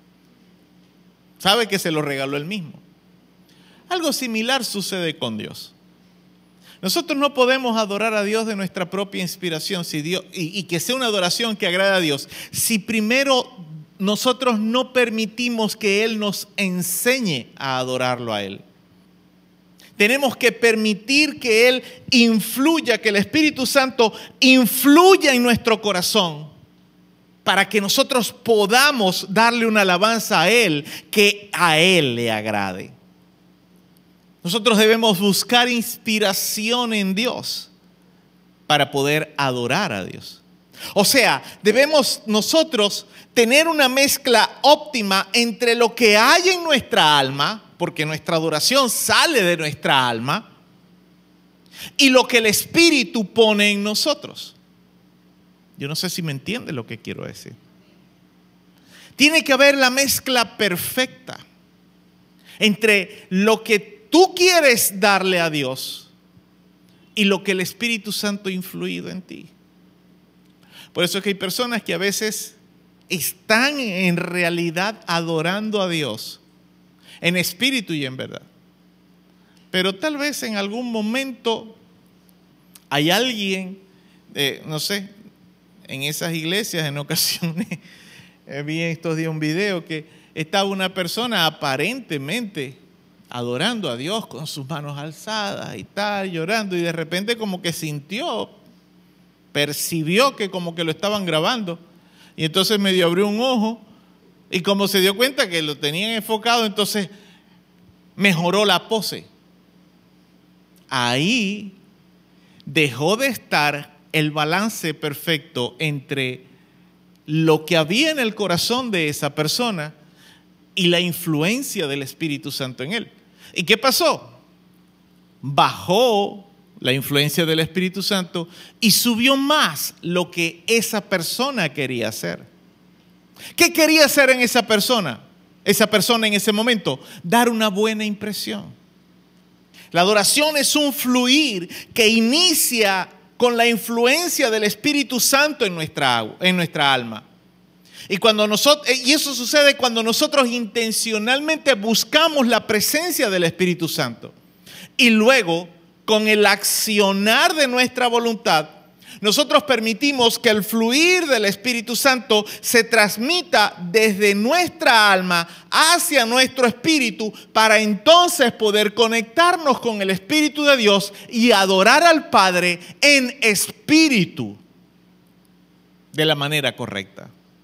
Sabe que se lo regaló él mismo. Algo similar sucede con Dios. Nosotros no podemos adorar a Dios de nuestra propia inspiración si Dios, y, y que sea una adoración que agrade a Dios, si primero nosotros no permitimos que Él nos enseñe a adorarlo a Él. Tenemos que permitir que Él influya, que el Espíritu Santo influya en nuestro corazón para que nosotros podamos darle una alabanza a Él que a Él le agrade. Nosotros debemos buscar inspiración en Dios para poder adorar a Dios. O sea, debemos nosotros tener una mezcla óptima entre lo que hay en nuestra alma, porque nuestra adoración sale de nuestra alma, y lo que el Espíritu pone en nosotros. Yo no sé si me entiende lo que quiero decir. Tiene que haber la mezcla perfecta entre lo que tú quieres darle a Dios y lo que el Espíritu Santo ha influido en ti. Por eso es que hay personas que a veces están en realidad adorando a Dios en espíritu y en verdad. Pero tal vez en algún momento hay alguien, eh, no sé, en esas iglesias en ocasiones, vi estos días un video que estaba una persona aparentemente adorando a Dios con sus manos alzadas y tal, llorando, y de repente como que sintió, percibió que como que lo estaban grabando, y entonces medio abrió un ojo, y como se dio cuenta que lo tenían enfocado, entonces mejoró la pose. Ahí dejó de estar el balance perfecto entre lo que había en el corazón de esa persona y la influencia del Espíritu Santo en él. ¿Y qué pasó? Bajó la influencia del Espíritu Santo y subió más lo que esa persona quería hacer. ¿Qué quería hacer en esa persona? Esa persona en ese momento, dar una buena impresión. La adoración es un fluir que inicia con la influencia del Espíritu Santo en nuestra, en nuestra alma. Y, cuando nosotros, y eso sucede cuando nosotros intencionalmente buscamos la presencia del Espíritu Santo. Y luego, con el accionar de nuestra voluntad, nosotros permitimos que el fluir del Espíritu Santo se transmita desde nuestra alma hacia nuestro espíritu para entonces poder conectarnos con el Espíritu de Dios y adorar al Padre en espíritu de la manera correcta.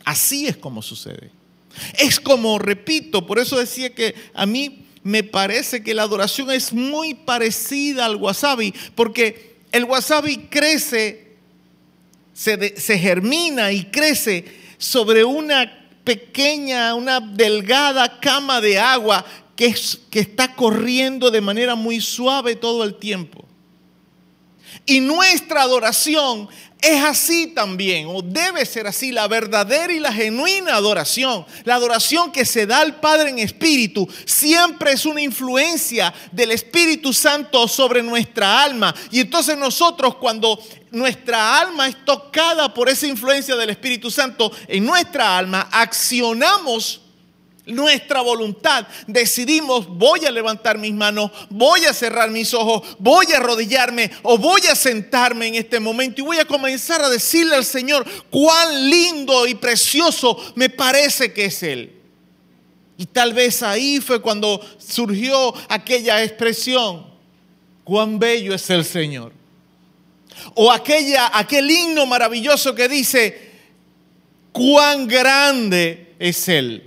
Así es como sucede. Es como, repito, por eso decía que a mí me parece que la adoración es muy parecida al wasabi, porque el wasabi crece, se, de, se germina y crece sobre una pequeña, una delgada cama de agua que, es, que está corriendo de manera muy suave todo el tiempo. Y nuestra adoración es así también, o debe ser así, la verdadera y la genuina adoración. La adoración que se da al Padre en espíritu siempre es una influencia del Espíritu Santo sobre nuestra alma. Y entonces nosotros, cuando nuestra alma es tocada por esa influencia del Espíritu Santo en nuestra alma, accionamos nuestra voluntad, decidimos: voy a levantar mis manos, voy a cerrar mis ojos, voy a arrodillarme o voy a sentarme en este momento y voy a comenzar a decirle al Señor cuán lindo y precioso me parece que es Él. Y tal vez ahí fue cuando surgió aquella expresión: cuán bello es el Señor. O aquella, aquel himno maravilloso que dice: cuán grande es Él.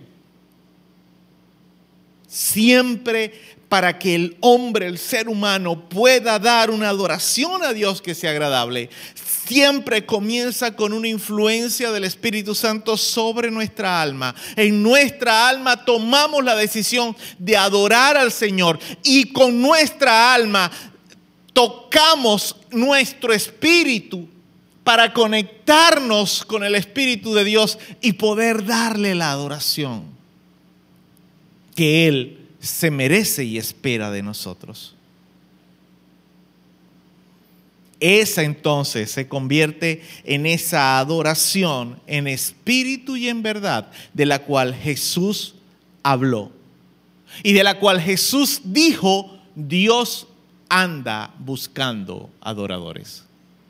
Siempre para que el hombre, el ser humano, pueda dar una adoración a Dios que sea agradable, siempre comienza con una influencia del Espíritu Santo sobre nuestra alma. En nuestra alma tomamos la decisión de adorar al Señor y con nuestra alma tocamos nuestro espíritu para conectarnos con el Espíritu de Dios y poder darle la adoración que Él se merece y espera de nosotros. Esa entonces se convierte en esa adoración en espíritu y en verdad de la cual Jesús habló y de la cual Jesús dijo: Dios anda buscando adoradores.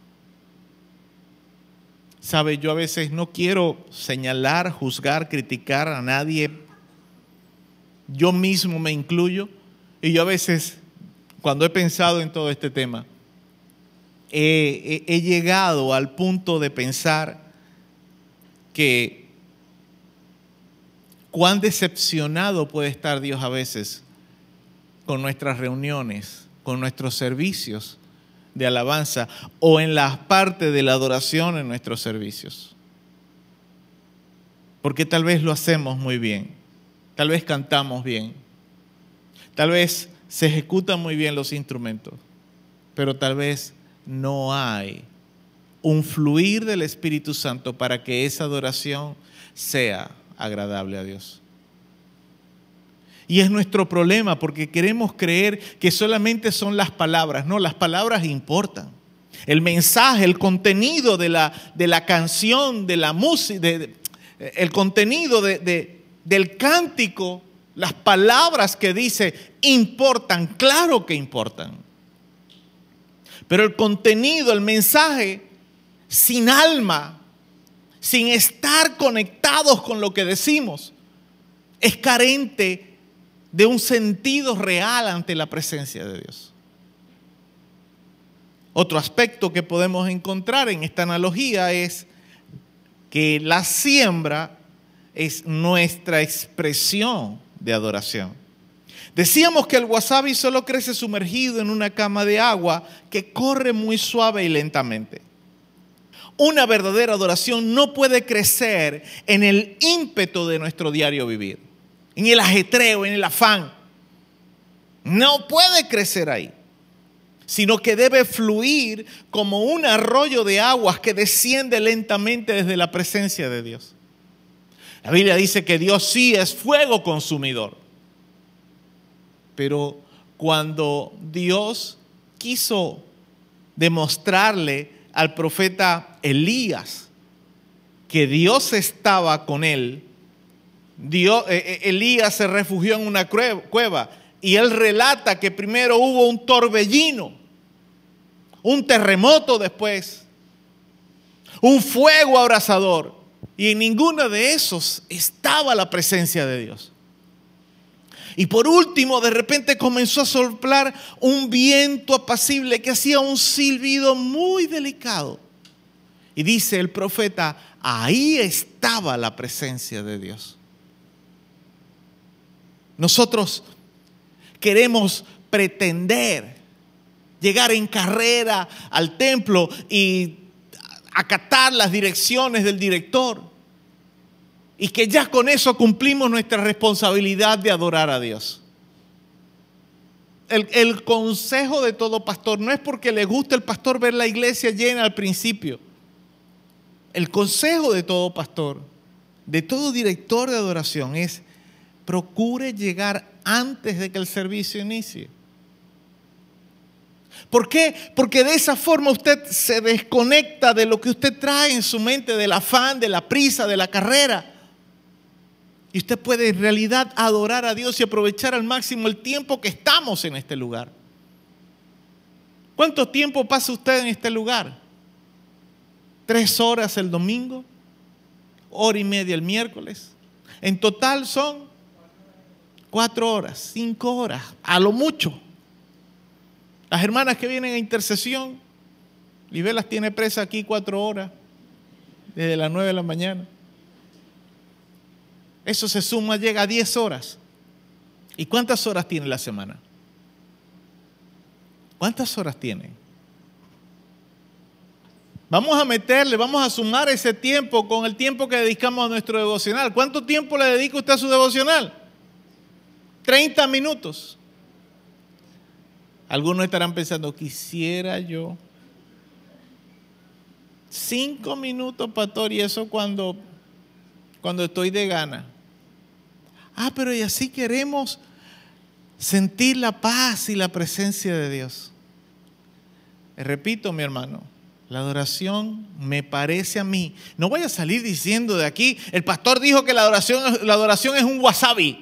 Sabe, yo a veces no quiero señalar, juzgar, criticar a nadie. Yo mismo me incluyo, y yo a veces, cuando he pensado en todo este tema, he, he, he llegado al punto de pensar que cuán decepcionado puede estar Dios a veces con nuestras reuniones, con nuestros servicios de alabanza o en la parte de la adoración en nuestros servicios. Porque tal vez lo hacemos muy bien. Tal vez cantamos bien, tal vez se ejecutan muy bien los instrumentos, pero tal vez no hay un fluir del Espíritu Santo para que esa adoración sea agradable a Dios. Y es nuestro problema porque queremos creer que solamente son las palabras. No, las palabras importan. El mensaje, el contenido de la, de la canción, de la música, de, de, el contenido de... de del cántico, las palabras que dice importan, claro que importan. Pero el contenido, el mensaje, sin alma, sin estar conectados con lo que decimos, es carente de un sentido real ante la presencia de Dios. Otro aspecto que podemos encontrar en esta analogía es que la siembra es nuestra expresión de adoración. Decíamos que el wasabi solo crece sumergido en una cama de agua que corre muy suave y lentamente. Una verdadera adoración no puede crecer en el ímpetu de nuestro diario vivir, en el ajetreo, en el afán. No puede crecer ahí, sino que debe fluir como un arroyo de aguas que desciende lentamente desde la presencia de Dios. La Biblia dice que Dios sí es fuego consumidor. Pero cuando Dios quiso demostrarle al profeta Elías que Dios estaba con él, Dios, eh, Elías se refugió en una cueva y él relata que primero hubo un torbellino, un terremoto después, un fuego abrasador. Y en ninguno de esos estaba la presencia de Dios. Y por último, de repente comenzó a soplar un viento apacible que hacía un silbido muy delicado. Y dice el profeta, ahí estaba la presencia de Dios. Nosotros queremos pretender llegar en carrera al templo y acatar las direcciones del director. Y que ya con eso cumplimos nuestra responsabilidad de adorar a Dios. El, el consejo de todo pastor no es porque le guste al pastor ver la iglesia llena al principio. El consejo de todo pastor, de todo director de adoración es: procure llegar antes de que el servicio inicie. ¿Por qué? Porque de esa forma usted se desconecta de lo que usted trae en su mente, del afán, de la prisa, de la carrera. Y usted puede en realidad adorar a Dios y aprovechar al máximo el tiempo que estamos en este lugar. ¿Cuánto tiempo pasa usted en este lugar? ¿Tres horas el domingo? ¿Hora y media el miércoles? En total son cuatro horas, cinco horas, a lo mucho. Las hermanas que vienen a intercesión, Libel las tiene presa aquí cuatro horas, desde las nueve de la mañana. Eso se suma, llega a diez horas. ¿Y cuántas horas tiene la semana? ¿Cuántas horas tiene? Vamos a meterle, vamos a sumar ese tiempo con el tiempo que dedicamos a nuestro devocional. ¿Cuánto tiempo le dedica usted a su devocional? treinta minutos. Algunos estarán pensando, quisiera yo cinco minutos, pastor, y eso cuando, cuando estoy de gana. Ah, pero y así queremos sentir la paz y la presencia de Dios. Repito, mi hermano, la adoración me parece a mí. No voy a salir diciendo de aquí, el pastor dijo que la adoración, la adoración es un wasabi.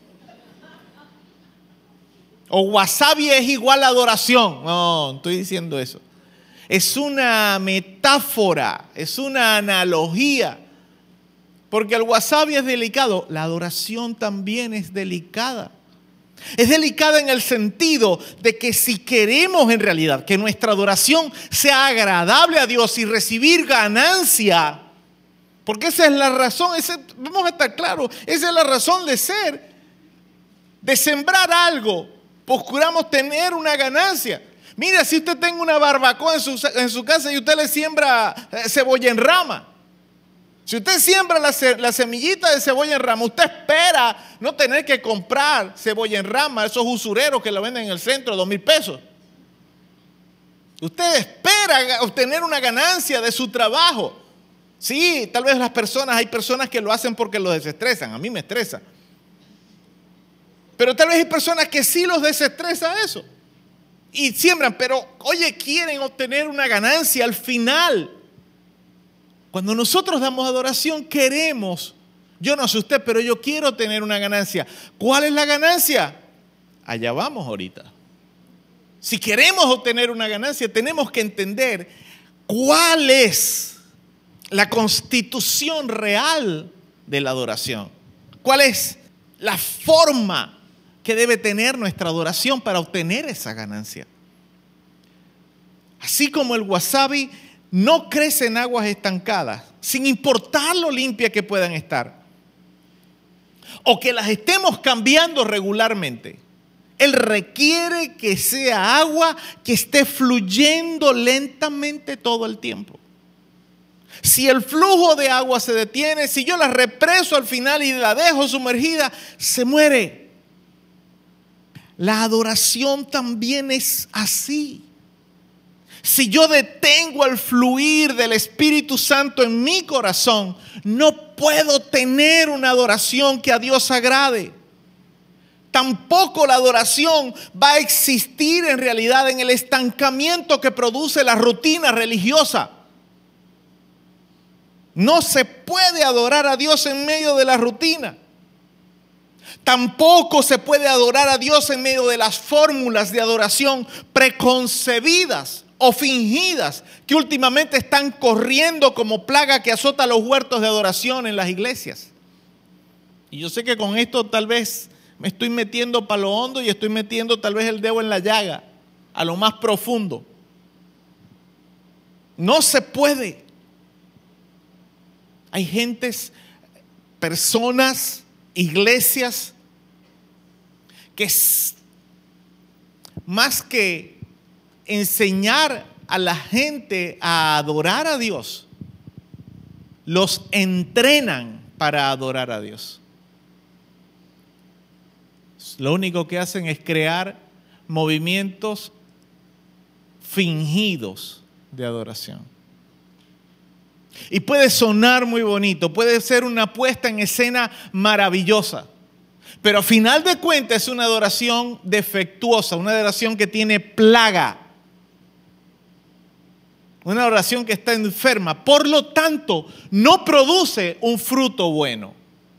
O wasabi es igual a adoración. No, no estoy diciendo eso. Es una metáfora, es una analogía. Porque el wasabi es delicado, la adoración también es delicada. Es delicada en el sentido de que si queremos en realidad que nuestra adoración sea agradable a Dios y recibir ganancia, porque esa es la razón, ese, vamos a estar claros, esa es la razón de ser, de sembrar algo, procuramos tener una ganancia. Mira, si usted tiene una barbacoa en su, en su casa y usted le siembra cebolla en rama, si usted siembra la, la semillita de cebolla en rama, usted espera no tener que comprar cebolla en rama, esos usureros que la venden en el centro, dos mil pesos. Usted espera obtener una ganancia de su trabajo. Sí, tal vez las personas, hay personas que lo hacen porque los desestresan, a mí me estresa. Pero tal vez hay personas que sí los desestresa eso. Y siembran, pero oye, quieren obtener una ganancia al final. Cuando nosotros damos adoración, queremos, yo no sé usted, pero yo quiero tener una ganancia. ¿Cuál es la ganancia? Allá vamos ahorita. Si queremos obtener una ganancia, tenemos que entender cuál es la constitución real de la adoración. ¿Cuál es la forma que debe tener nuestra adoración para obtener esa ganancia? Así como el wasabi no crece en aguas estancadas, sin importar lo limpia que puedan estar, o que las estemos cambiando regularmente. Él requiere que sea agua que esté fluyendo lentamente todo el tiempo. Si el flujo de agua se detiene, si yo la represo al final y la dejo sumergida, se muere. La adoración también es así. Si yo detengo el fluir del Espíritu Santo en mi corazón, no puedo tener una adoración que a Dios agrade. Tampoco la adoración va a existir en realidad en el estancamiento que produce la rutina religiosa. No se puede adorar a Dios en medio de la rutina. Tampoco se puede adorar a Dios en medio de las fórmulas de adoración preconcebidas o fingidas que últimamente están corriendo como plaga que azota los huertos de adoración en las iglesias. Y yo sé que con esto tal vez me estoy metiendo para lo hondo y estoy metiendo tal vez el dedo en la llaga, a lo más profundo. No se puede. Hay gentes, personas, iglesias que más que enseñar a la gente a adorar a Dios, los entrenan para adorar a Dios. Lo único que hacen es crear movimientos fingidos de adoración. Y puede sonar muy bonito, puede ser una puesta en escena maravillosa, pero a final de cuentas es una adoración defectuosa, una adoración que tiene plaga, una adoración que está enferma, por lo tanto no produce un fruto bueno.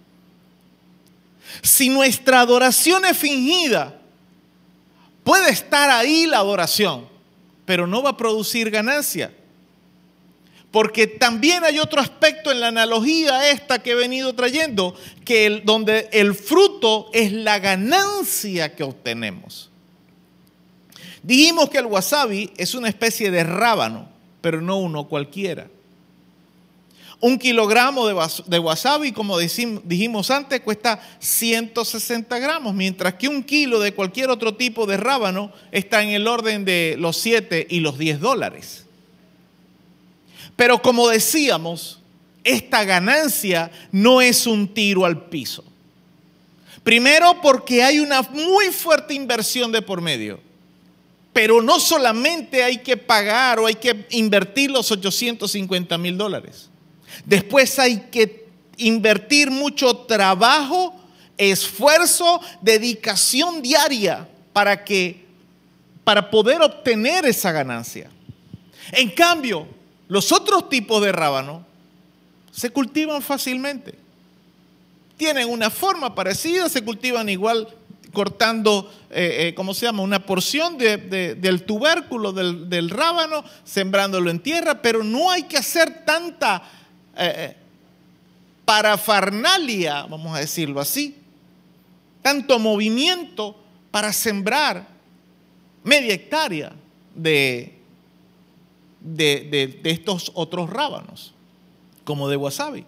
Si nuestra adoración es fingida, puede estar ahí la adoración, pero no va a producir ganancia. Porque también hay otro aspecto en la analogía esta que he venido trayendo, que el, donde el fruto es la ganancia que obtenemos. Dijimos que el wasabi es una especie de rábano, pero no uno cualquiera. Un kilogramo de wasabi, como dijimos antes, cuesta ciento sesenta gramos, mientras que un kilo de cualquier otro tipo de rábano está en el orden de los siete y los diez dólares. Pero como decíamos, esta ganancia no es un tiro al piso. Primero porque hay una muy fuerte inversión de por medio. Pero no solamente hay que pagar o hay que invertir los ochocientos cincuenta mil dólares. Después hay que invertir mucho trabajo, esfuerzo, dedicación diaria para que, para poder obtener esa ganancia. En cambio, los otros tipos de rábano se cultivan fácilmente. Tienen una forma parecida, se cultivan igual cortando, eh, eh, ¿cómo se llama? Una porción de, de, del tubérculo del, del rábano, sembrándolo en tierra, pero no hay que hacer tanta eh, parafernalia, vamos a decirlo así, tanto movimiento para sembrar media hectárea de De, de, de estos otros rábanos, como de wasabi.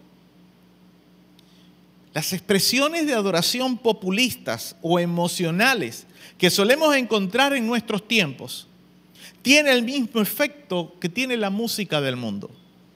Las expresiones de adoración populistas o emocionales que solemos encontrar en nuestros tiempos tienen el mismo efecto que tiene la música del mundo.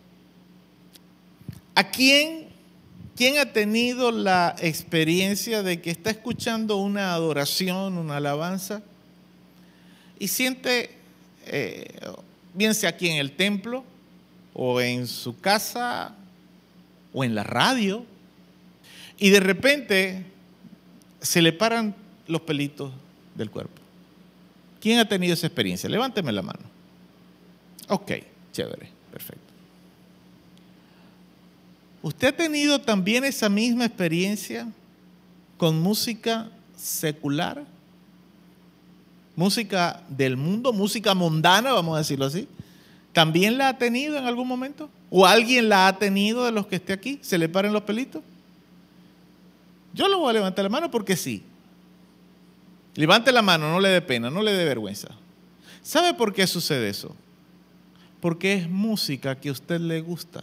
¿A quién, quién ha tenido la experiencia de que está escuchando una adoración, una alabanza y siente eh, bien sea aquí en el templo, o en su casa, o en la radio, y de repente se le paran los pelitos del cuerpo? ¿Quién ha tenido esa experiencia? Levánteme la mano. Ok, chévere, perfecto. ¿Usted ha tenido también esa misma experiencia con música secular? Música del mundo, música mundana, vamos a decirlo así. ¿También la ha tenido en algún momento? ¿O alguien la ha tenido de los que esté aquí? ¿Se le paran los pelitos? Yo lo voy a levantar la mano porque sí. Levante la mano, no le dé pena, no le dé vergüenza. ¿Sabe por qué sucede eso? Porque es música que a usted le gusta.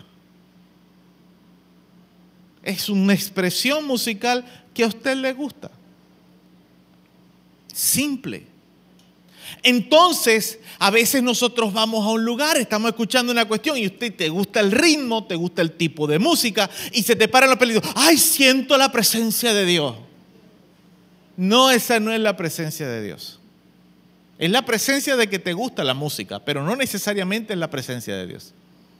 Es una expresión musical que a usted le gusta. Simple. Entonces, a veces nosotros vamos a un lugar, estamos escuchando una cuestión y a usted te gusta el ritmo, te gusta el tipo de música y se te paran los pelitos. ¡Ay, siento la presencia de Dios! No, esa no es la presencia de Dios. Es la presencia de que te gusta la música, pero no necesariamente es la presencia de Dios.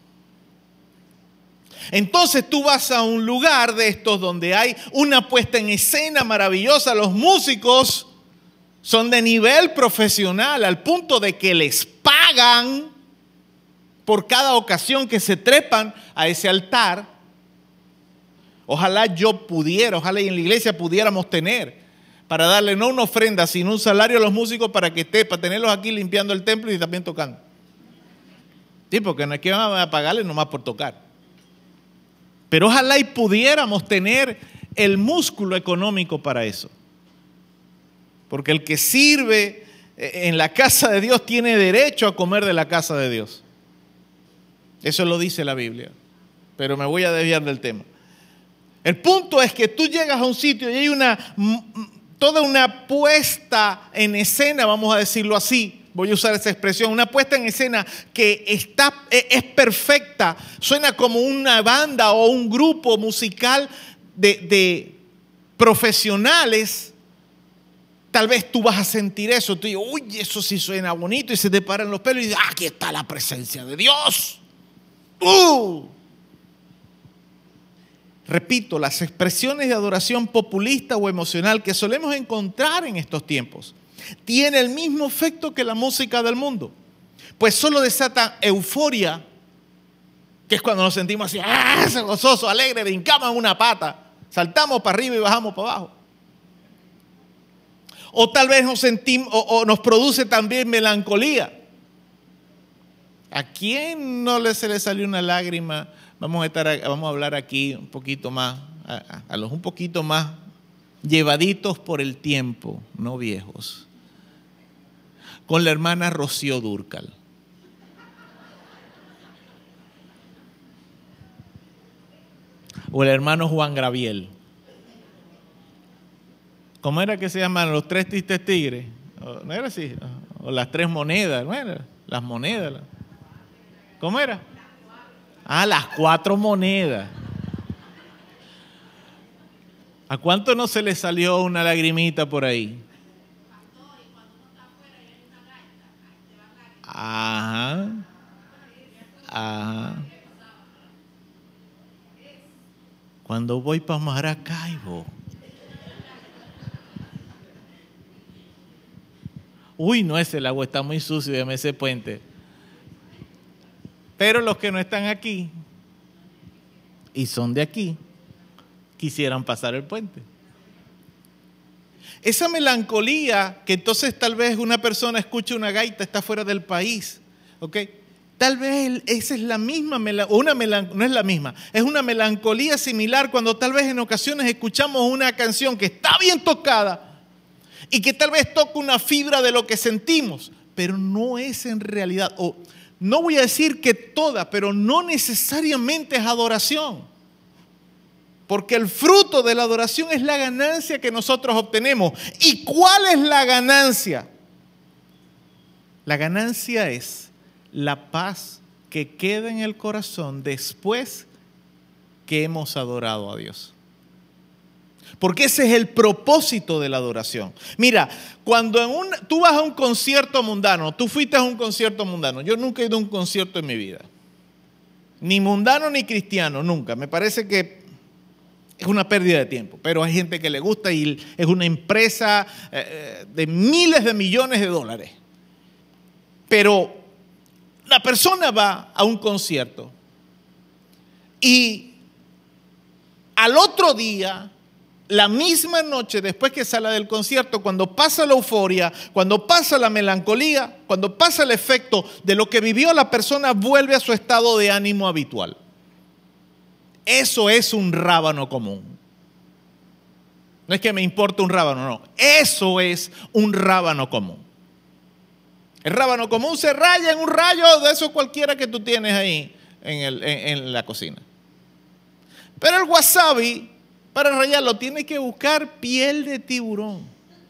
Entonces tú vas a un lugar de estos donde hay una puesta en escena maravillosa, los músicos son de nivel profesional al punto de que les pagan por cada ocasión que se trepan a ese altar. Ojalá yo pudiera, ojalá en la iglesia pudiéramos tener para darle no una ofrenda, sino un salario a los músicos para que esté, para tenerlos aquí limpiando el templo y también tocando. Sí, porque no es que van a pagarles nomás por tocar. Pero ojalá y pudiéramos tener el músculo económico para eso. Porque el que sirve en la casa de Dios tiene derecho a comer de la casa de Dios. Eso lo dice la Biblia. pero me voy a desviar del tema. El punto es que tú llegas a un sitio y hay una, toda una puesta en escena, vamos a decirlo así, voy a usar esa expresión, una puesta en escena que está, es perfecta, suena como una banda o un grupo musical de, de profesionales. Tal vez tú vas a sentir eso, tú dices, uy, eso sí suena bonito, y se te paran los pelos y dices, aquí está la presencia de Dios. Uh. Repito, las expresiones de adoración populista o emocional que solemos encontrar en estos tiempos tiene el mismo efecto que la música del mundo, pues solo desata euforia, que es cuando nos sentimos así, ¡ah! Gozoso, alegre, brincamos en una pata, saltamos para arriba y bajamos para abajo. O tal vez nos sentimos, o, o nos produce también melancolía. ¿A quién no le, se le salió una lágrima? Vamos a, estar, vamos a hablar aquí un poquito más, a, a los un poquito más llevaditos por el tiempo, no viejos. Con la hermana Rocío Dúrcal. O el hermano Juan Graviel. ¿Cómo era que se llaman los tres tristes tigres? ¿No era así? O las tres monedas, ¿no era? Las monedas. ¿Cómo era? Ah, las cuatro monedas. ¿A cuánto no se le salió una lagrimita por ahí? Ajá. Ajá. Cuando voy para Maracaibo. Uy, no, ese el agua está muy sucio, déjame ese puente. Pero los que no están aquí y son de aquí, quisieran pasar el puente. Esa melancolía que entonces tal vez una persona escuche una gaita, está fuera del país, ¿ok? Tal vez esa es la misma, una melan, no es la misma, es una melancolía similar cuando tal vez en ocasiones escuchamos una canción que está bien tocada y que tal vez toca una fibra de lo que sentimos, pero no es en realidad, o no voy a decir que toda, pero no necesariamente es adoración. Porque el fruto de la adoración es la ganancia que nosotros obtenemos. ¿Y cuál es la ganancia? La ganancia es la paz que queda en el corazón después que hemos adorado a Dios. Porque ese es el propósito de la adoración. Mira, cuando en un, tú vas a un concierto mundano, tú fuiste a un concierto mundano. Yo nunca he ido a un concierto en mi vida. Ni mundano ni cristiano, nunca. Me parece que es una pérdida de tiempo, pero hay gente que le gusta y es una empresa eh, de miles de millones de dólares. Pero la persona va a un concierto y al otro día, la misma noche después que sale del concierto, cuando pasa la euforia, cuando pasa la melancolía, cuando pasa el efecto de lo que vivió la persona, vuelve a su estado de ánimo habitual. Eso es un rábano común. No es que me importe un rábano, no. Eso es un rábano común. El rábano común se raya en un rayo de eso cualquiera que tú tienes ahí en, el, en, en la cocina. Pero el wasabi, para rayarlo, tienes que buscar piel de tiburón.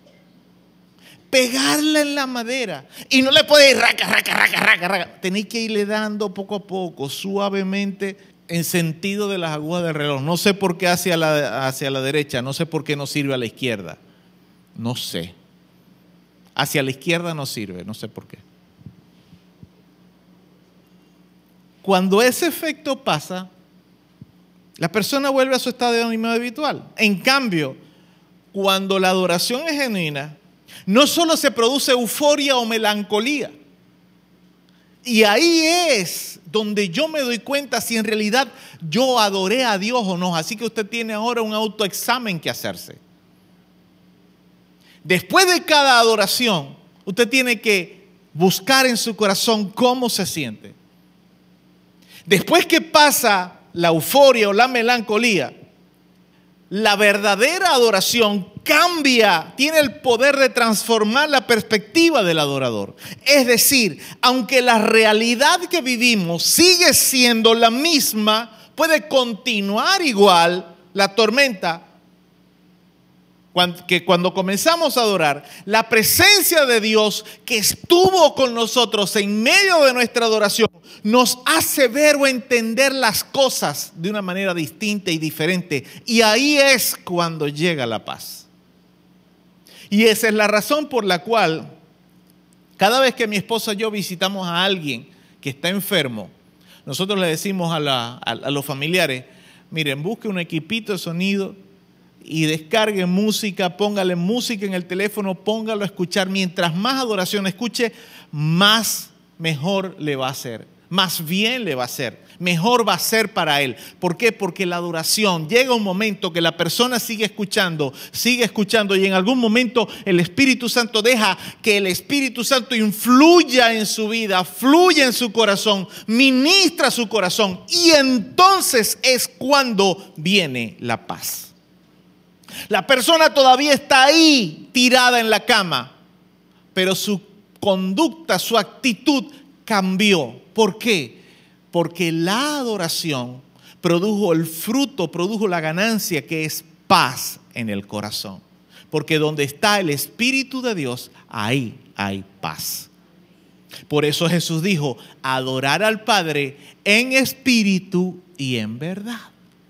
Pegarla en la madera. Y no le puedes ir raca, raca, raca, raca, raca. Tenéis que irle dando poco a poco, suavemente, en sentido de las agujas del reloj. No sé por qué hacia la, hacia la derecha, no sé por qué no sirve a la izquierda. No sé. Hacia la izquierda no sirve, no sé por qué. Cuando ese efecto pasa, la persona vuelve a su estado de ánimo habitual. En cambio, cuando la adoración es genuina, no solo se produce euforia o melancolía. Y ahí es donde yo me doy cuenta si en realidad yo adoré a Dios o no. Así que usted tiene ahora un autoexamen que hacerse. Después de cada adoración, usted tiene que buscar en su corazón cómo se siente. Después que pasa la euforia o la melancolía, la verdadera adoración cambia, tiene el poder de transformar la perspectiva del adorador. Es decir, aunque la realidad que vivimos sigue siendo la misma, puede continuar igual la tormenta, que cuando comenzamos a adorar, la presencia de Dios que estuvo con nosotros en medio de nuestra adoración nos hace ver o entender las cosas de una manera distinta y diferente. Y ahí es cuando llega la paz. Y esa es la razón por la cual cada vez que mi esposa y yo visitamos a alguien que está enfermo, nosotros le decimos a, la, a, a los familiares, miren, busque un equipito de sonido y descargue música, póngale música en el teléfono, póngalo a escuchar. Mientras más adoración escuche, más mejor le va a hacer, más bien le va a hacer, mejor va a ser para él. ¿Por qué? Porque la adoración llega un momento que la persona sigue escuchando, sigue escuchando y en algún momento el Espíritu Santo deja que el Espíritu Santo influya en su vida, fluya en su corazón, ministra su corazón y entonces es cuando viene la paz. La persona todavía está ahí tirada en la cama, pero su conducta, su actitud cambió. ¿Por qué? Porque la adoración produjo el fruto, produjo la ganancia que es paz en el corazón. Porque donde está el Espíritu de Dios, ahí hay paz. Por eso Jesús dijo, adorar al Padre en espíritu y en verdad.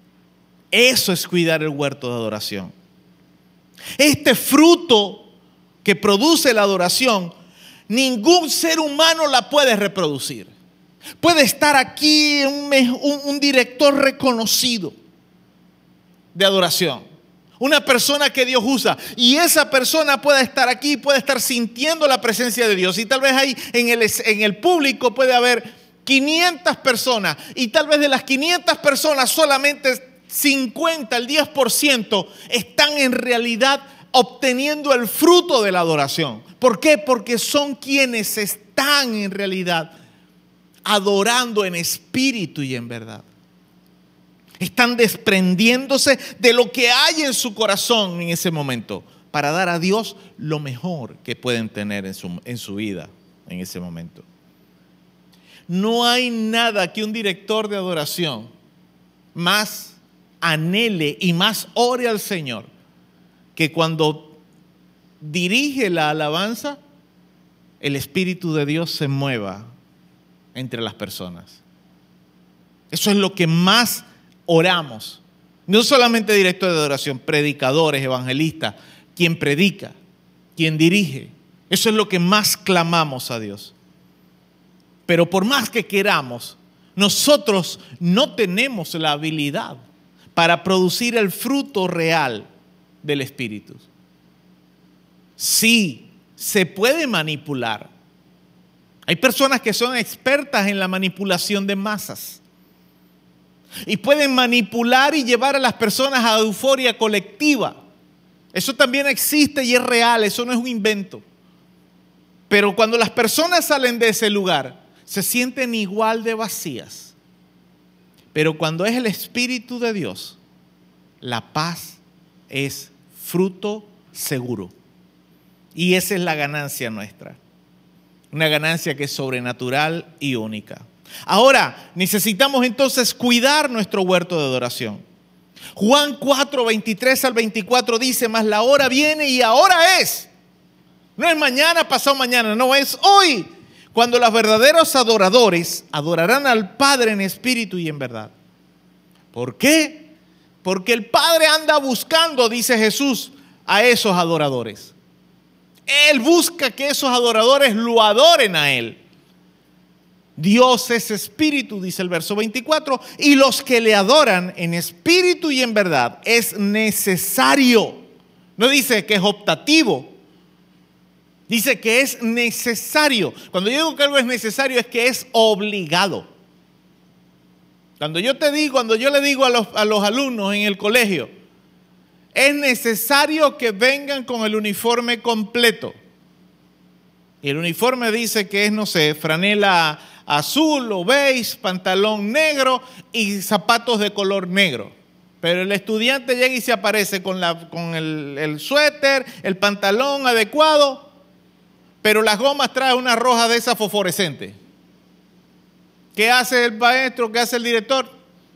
Eso es cuidar el huerto de adoración. Este fruto que produce la adoración, ningún ser humano la puede reproducir. Puede estar aquí un, un, un director reconocido de adoración, una persona que Dios usa, y esa persona puede estar aquí, puede estar sintiendo la presencia de Dios, y tal vez ahí en el, en el público puede haber quinientas personas, y tal vez de las quinientas personas solamente cincuenta, el diez por ciento están en realidad obteniendo el fruto de la adoración. ¿Por qué? Porque son quienes están en realidad adorando en espíritu y en verdad. Están desprendiéndose de lo que hay en su corazón en ese momento para dar a Dios lo mejor que pueden tener en su, en su vida en ese momento. No hay nada que un director de adoración más anhele y más ore al Señor que cuando dirige la alabanza, el Espíritu de Dios se mueva entre las personas. Eso es lo que más oramos. No solamente director de adoración, predicadores, evangelistas, quien predica, quien dirige. Eso es lo que más clamamos a Dios. Pero por más que queramos, nosotros no tenemos la habilidad para producir el fruto real del Espíritu. Sí, se puede manipular. Hay personas que son expertas en la manipulación de masas y pueden manipular y llevar a las personas a euforia colectiva. Eso también existe y es real, eso no es un invento. Pero cuando las personas salen de ese lugar, se sienten igual de vacías. Pero cuando es el Espíritu de Dios, la paz es fruto seguro. Y esa es la ganancia nuestra. Una ganancia que es sobrenatural y única. Ahora, necesitamos entonces cuidar nuestro huerto de adoración. Juan cuatro, veintitrés al veinticuatro dice, mas la hora viene y ahora es. No es mañana, pasado mañana, no, es hoy. Cuando los verdaderos adoradores adorarán al Padre en espíritu y en verdad. ¿Por qué? Porque el Padre anda buscando, dice Jesús, a esos adoradores. Él busca que esos adoradores lo adoren a Él. Dios es espíritu, dice el verso veinticuatro, y los que le adoran en espíritu y en verdad es necesario. No dice que es optativo. Dice que es necesario. Cuando yo digo que algo es necesario es que es obligado. Cuando yo te digo, cuando yo le digo a los, a los alumnos en el colegio, es necesario que vengan con el uniforme completo. Y el uniforme dice que es, no sé, franela azul o beige, pantalón negro y zapatos de color negro. Pero el estudiante llega y se aparece con, la, con el, el suéter, el pantalón adecuado, pero las gomas trae una roja de esa fosforescente. ¿Qué hace el maestro? ¿Qué hace el director?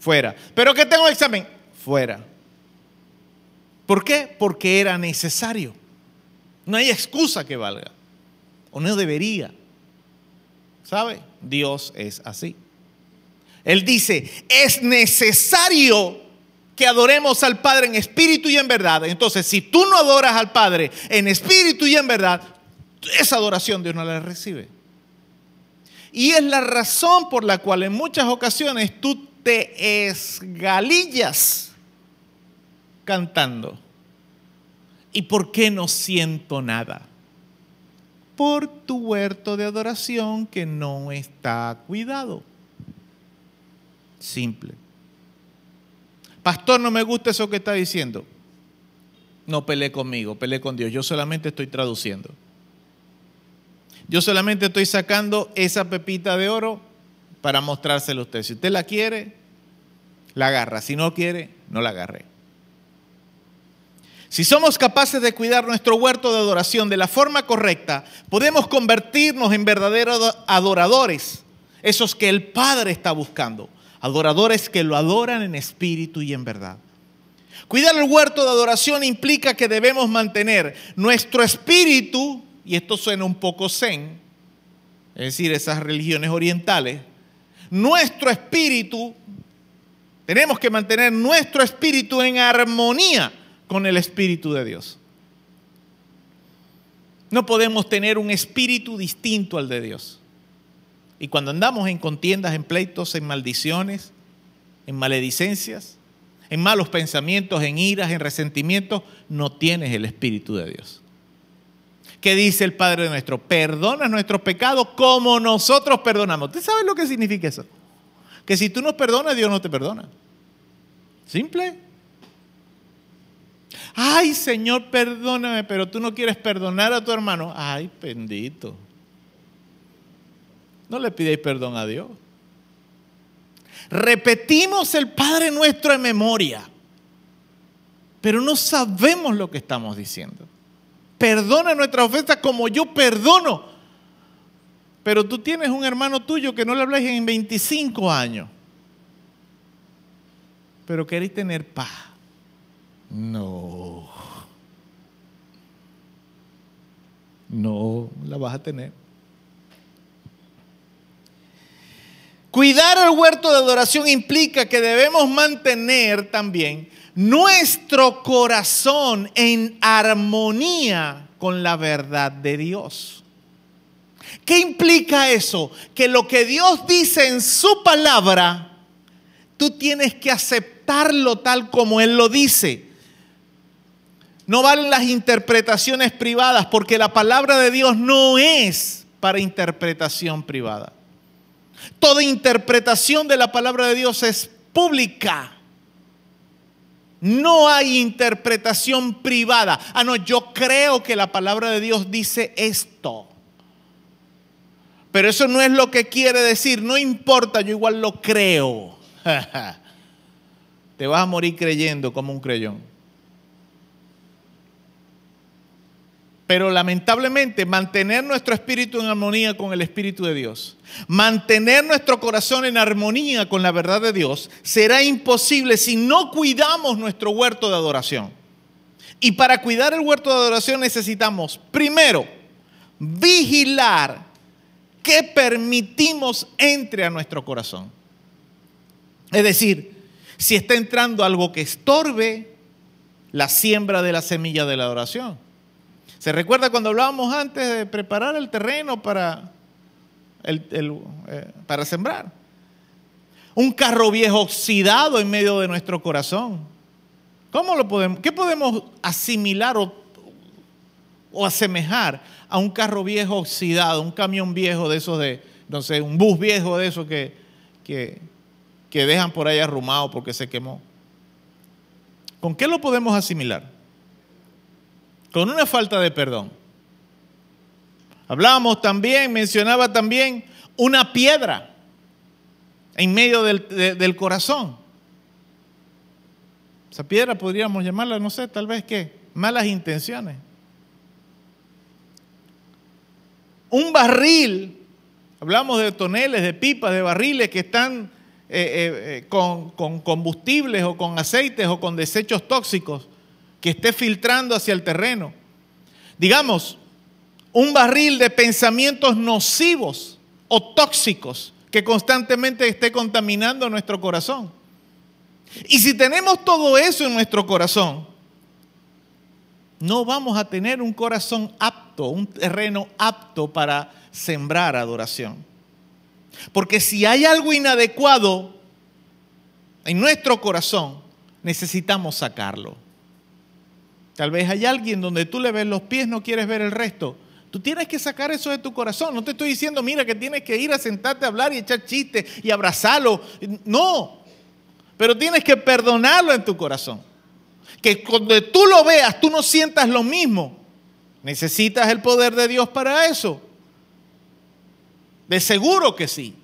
fuera. ¿Pero que tengo examen? Fuera. ¿Por qué? Porque era necesario. No hay excusa que valga. O no debería. ¿Sabe? Dios es así. Él dice, es necesario que adoremos al Padre en espíritu y en verdad. Entonces, si tú no adoras al Padre en espíritu y en verdad, esa adoración Dios no la recibe. Y es la razón por la cual en muchas ocasiones tú te esgalillas cantando. ¿Y por qué no siento nada? Por tu huerto de adoración que no está cuidado. Simple. Pastor, no me gusta eso que está diciendo. No pelee conmigo, pelee con Dios. Yo solamente estoy traduciendo. Yo solamente estoy sacando esa pepita de oro para mostrársela a usted. Si usted la quiere, la agarra. Si no quiere, no la agarre. Si somos capaces de cuidar nuestro huerto de adoración de la forma correcta, podemos convertirnos en verdaderos adoradores, esos que el Padre está buscando, adoradores que lo adoran en espíritu y en verdad. Cuidar el huerto de adoración implica que debemos mantener nuestro espíritu, y esto suena un poco zen, es decir, esas religiones orientales, nuestro espíritu, tenemos que mantener nuestro espíritu en armonía con el Espíritu de Dios. No podemos tener un espíritu distinto al de Dios. Y cuando andamos en contiendas, en pleitos, en maldiciones, en maledicencias, en malos pensamientos, en iras, en resentimientos, no tienes el Espíritu de Dios. ¿Qué dice el Padre nuestro? Perdona nuestros pecados como nosotros perdonamos. ¿Usted sabe lo que significa eso? Que si tú no perdonas, Dios no te perdona. Simple. Ay, Señor, perdóname, pero tú no quieres perdonar a tu hermano. Ay, bendito. No le pidáis perdón a Dios. Repetimos el Padre Nuestro en memoria, pero no sabemos lo que estamos diciendo. Perdona nuestras ofensas como yo perdono. Pero tú tienes un hermano tuyo que no le habláis en veinticinco años, pero queréis tener paz. No, no la vas a tener. Cuidar el huerto de adoración implica que debemos mantener también nuestro corazón en armonía con la verdad de Dios. ¿Qué implica eso? Que lo que Dios dice en su palabra, tú tienes que aceptarlo tal como Él lo dice. No valen las interpretaciones privadas, porque la palabra de Dios no es para interpretación privada. Toda interpretación de la palabra de Dios es pública. No hay interpretación privada. Ah, no, yo creo que la palabra de Dios dice esto. Pero eso no es lo que quiere decir. No importa, yo igual lo creo. Te vas a morir creyendo como un creyón. Pero lamentablemente mantener nuestro espíritu en armonía con el Espíritu de Dios, mantener nuestro corazón en armonía con la verdad de Dios, será imposible si no cuidamos nuestro huerto de adoración. Y para cuidar el huerto de adoración necesitamos, primero, vigilar que permitimos entre a nuestro corazón. Es decir, si está entrando algo que estorbe la siembra de la semilla de la adoración. ¿Se recuerda cuando hablábamos antes de preparar el terreno para, el, el, eh, para sembrar? Un carro viejo oxidado en medio de nuestro corazón. ¿Cómo lo podemos, qué podemos asimilar o, o asemejar a un carro viejo oxidado, un camión viejo de esos de, no sé, un bus viejo de esos que, que, que dejan por ahí arrumado porque se quemó? ¿Con qué lo podemos asimilar? Con una falta de perdón. Hablábamos también, mencionaba también una piedra en medio del, de, del corazón. Esa piedra podríamos llamarla, no sé, tal vez ¿qué? Malas intenciones. Un barril, hablamos de toneles, de pipas, de barriles que están eh, eh, con, con combustibles o con aceites o con desechos tóxicos que esté filtrando hacia el terreno. Digamos, un barril de pensamientos nocivos o tóxicos que constantemente esté contaminando nuestro corazón. Y si tenemos todo eso en nuestro corazón, no vamos a tener un corazón apto, un terreno apto para sembrar adoración. Porque si hay algo inadecuado en nuestro corazón, necesitamos sacarlo. Tal vez hay alguien donde tú le ves los pies, no quieres ver el resto. Tú tienes que sacar eso de tu corazón. No te estoy diciendo, mira, que tienes que ir a sentarte a hablar y echar chistes y abrazarlo. No, pero tienes que perdonarlo en tu corazón. Que cuando tú lo veas, tú no sientas lo mismo. ¿Necesitas el poder de Dios para eso? De seguro que sí.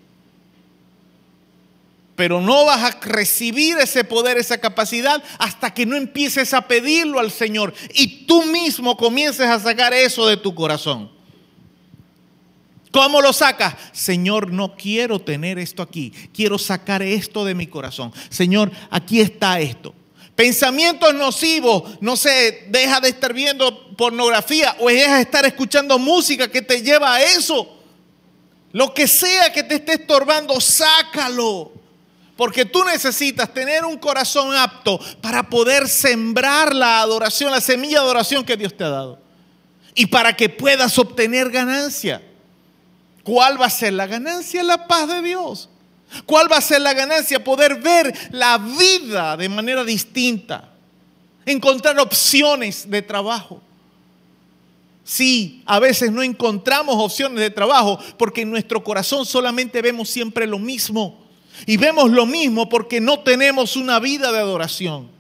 Pero no vas a recibir ese poder, esa capacidad, hasta que no empieces a pedirlo al Señor y tú mismo comiences a sacar eso de tu corazón. ¿Cómo lo sacas? Señor, no quiero tener esto aquí. Quiero sacar esto de mi corazón. Señor, aquí está esto. Pensamientos nocivos, no sé, deja de estar viendo pornografía o deja de estar escuchando música que te lleva a eso. Lo que sea que te esté estorbando, sácalo. Porque tú necesitas tener un corazón apto para poder sembrar la adoración, la semilla de adoración que Dios te ha dado. Y para que puedas obtener ganancia. ¿Cuál va a ser la ganancia? La paz de Dios. ¿Cuál va a ser la ganancia? Poder ver la vida de manera distinta. Encontrar opciones de trabajo. Sí, a veces no encontramos opciones de trabajo porque en nuestro corazón solamente vemos siempre lo mismo. Y vemos lo mismo porque no tenemos una vida de adoración.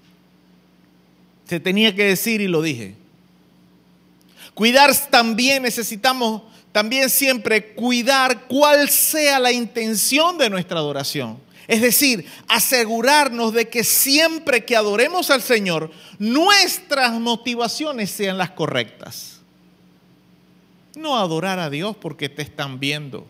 Se tenía que decir y lo dije. Cuidar también, necesitamos también siempre cuidar cuál sea la intención de nuestra adoración. Es decir, asegurarnos de que siempre que adoremos al Señor, nuestras motivaciones sean las correctas. No adorar a Dios porque te están viendo.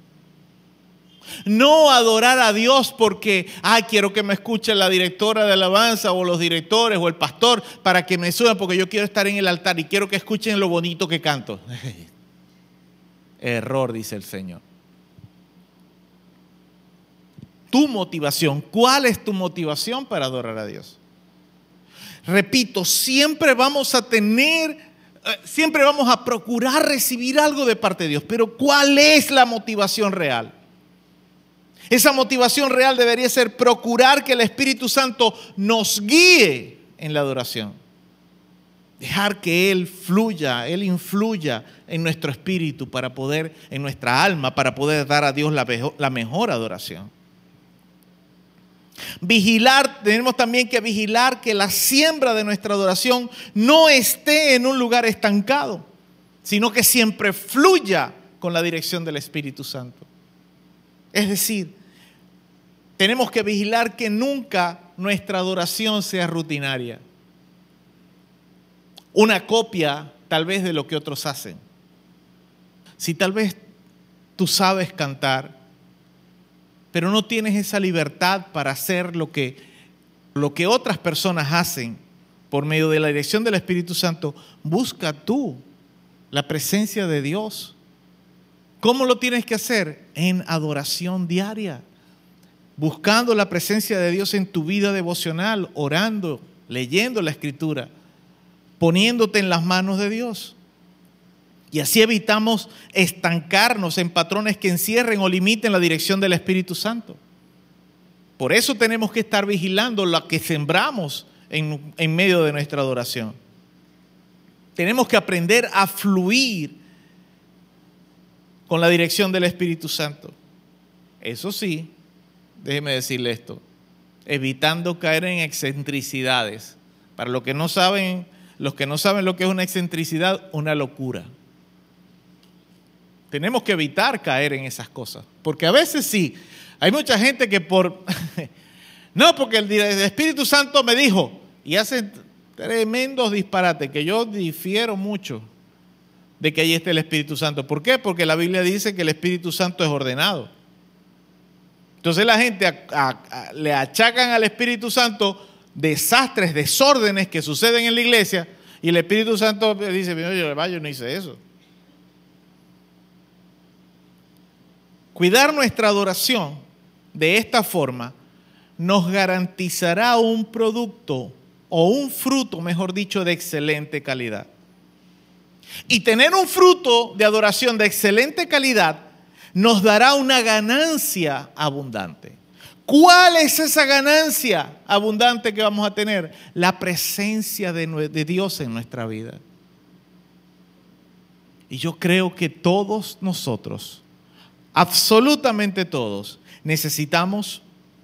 No adorar a Dios porque, ay, quiero que me escuche la directora de alabanza o los directores o el pastor para que me suban porque yo quiero estar en el altar y quiero que escuchen lo bonito que canto. Error, dice el Señor. Tu motivación, ¿cuál es tu motivación para adorar a Dios? Repito, siempre vamos a tener, siempre vamos a procurar recibir algo de parte de Dios, pero ¿cuál es la motivación real? Esa motivación real debería ser procurar que el Espíritu Santo nos guíe en la adoración. Dejar que Él fluya, Él influya en nuestro espíritu para poder, en nuestra alma, para poder dar a Dios la mejor, la mejor adoración. Vigilar, tenemos también que vigilar que la siembra de nuestra adoración no esté en un lugar estancado, sino que siempre fluya con la dirección del Espíritu Santo. Es decir, tenemos que vigilar que nunca nuestra adoración sea rutinaria. Una copia tal vez de lo que otros hacen. Si tal vez tú sabes cantar, pero no tienes esa libertad para hacer lo que, lo que otras personas hacen por medio de la dirección del Espíritu Santo, busca tú la presencia de Dios. ¿Cómo lo tienes que hacer? En adoración diaria, buscando la presencia de Dios en tu vida devocional, orando, leyendo la Escritura, poniéndote en las manos de Dios. Y así evitamos estancarnos en patrones que encierren o limiten la dirección del Espíritu Santo. Por eso tenemos que estar vigilando lo que sembramos en, en medio de nuestra adoración. Tenemos que aprender a fluir con la dirección del Espíritu Santo. Eso sí, déjeme decirle esto, evitando caer en excentricidades. Para los que no saben, los que no saben lo que es una excentricidad, una locura. Tenemos que evitar caer en esas cosas, porque a veces sí, hay mucha gente que por, no, porque el Espíritu Santo me dijo, y hacen tremendos disparates, que yo difiero mucho de que ahí esté el Espíritu Santo. ¿Por qué? Porque la Biblia dice que el Espíritu Santo es ordenado. Entonces la gente a, a, a, le achacan al Espíritu Santo desastres, desórdenes que suceden en la iglesia, y el Espíritu Santo dice, yo, yo no hice eso. Cuidar nuestra adoración de esta forma nos garantizará un producto o un fruto, mejor dicho, de excelente calidad. Y tener un fruto de adoración de excelente calidad nos dará una ganancia abundante. ¿Cuál es esa ganancia abundante que vamos a tener? La presencia de, de Dios en nuestra vida. Y yo creo que todos nosotros, absolutamente todos, necesitamos,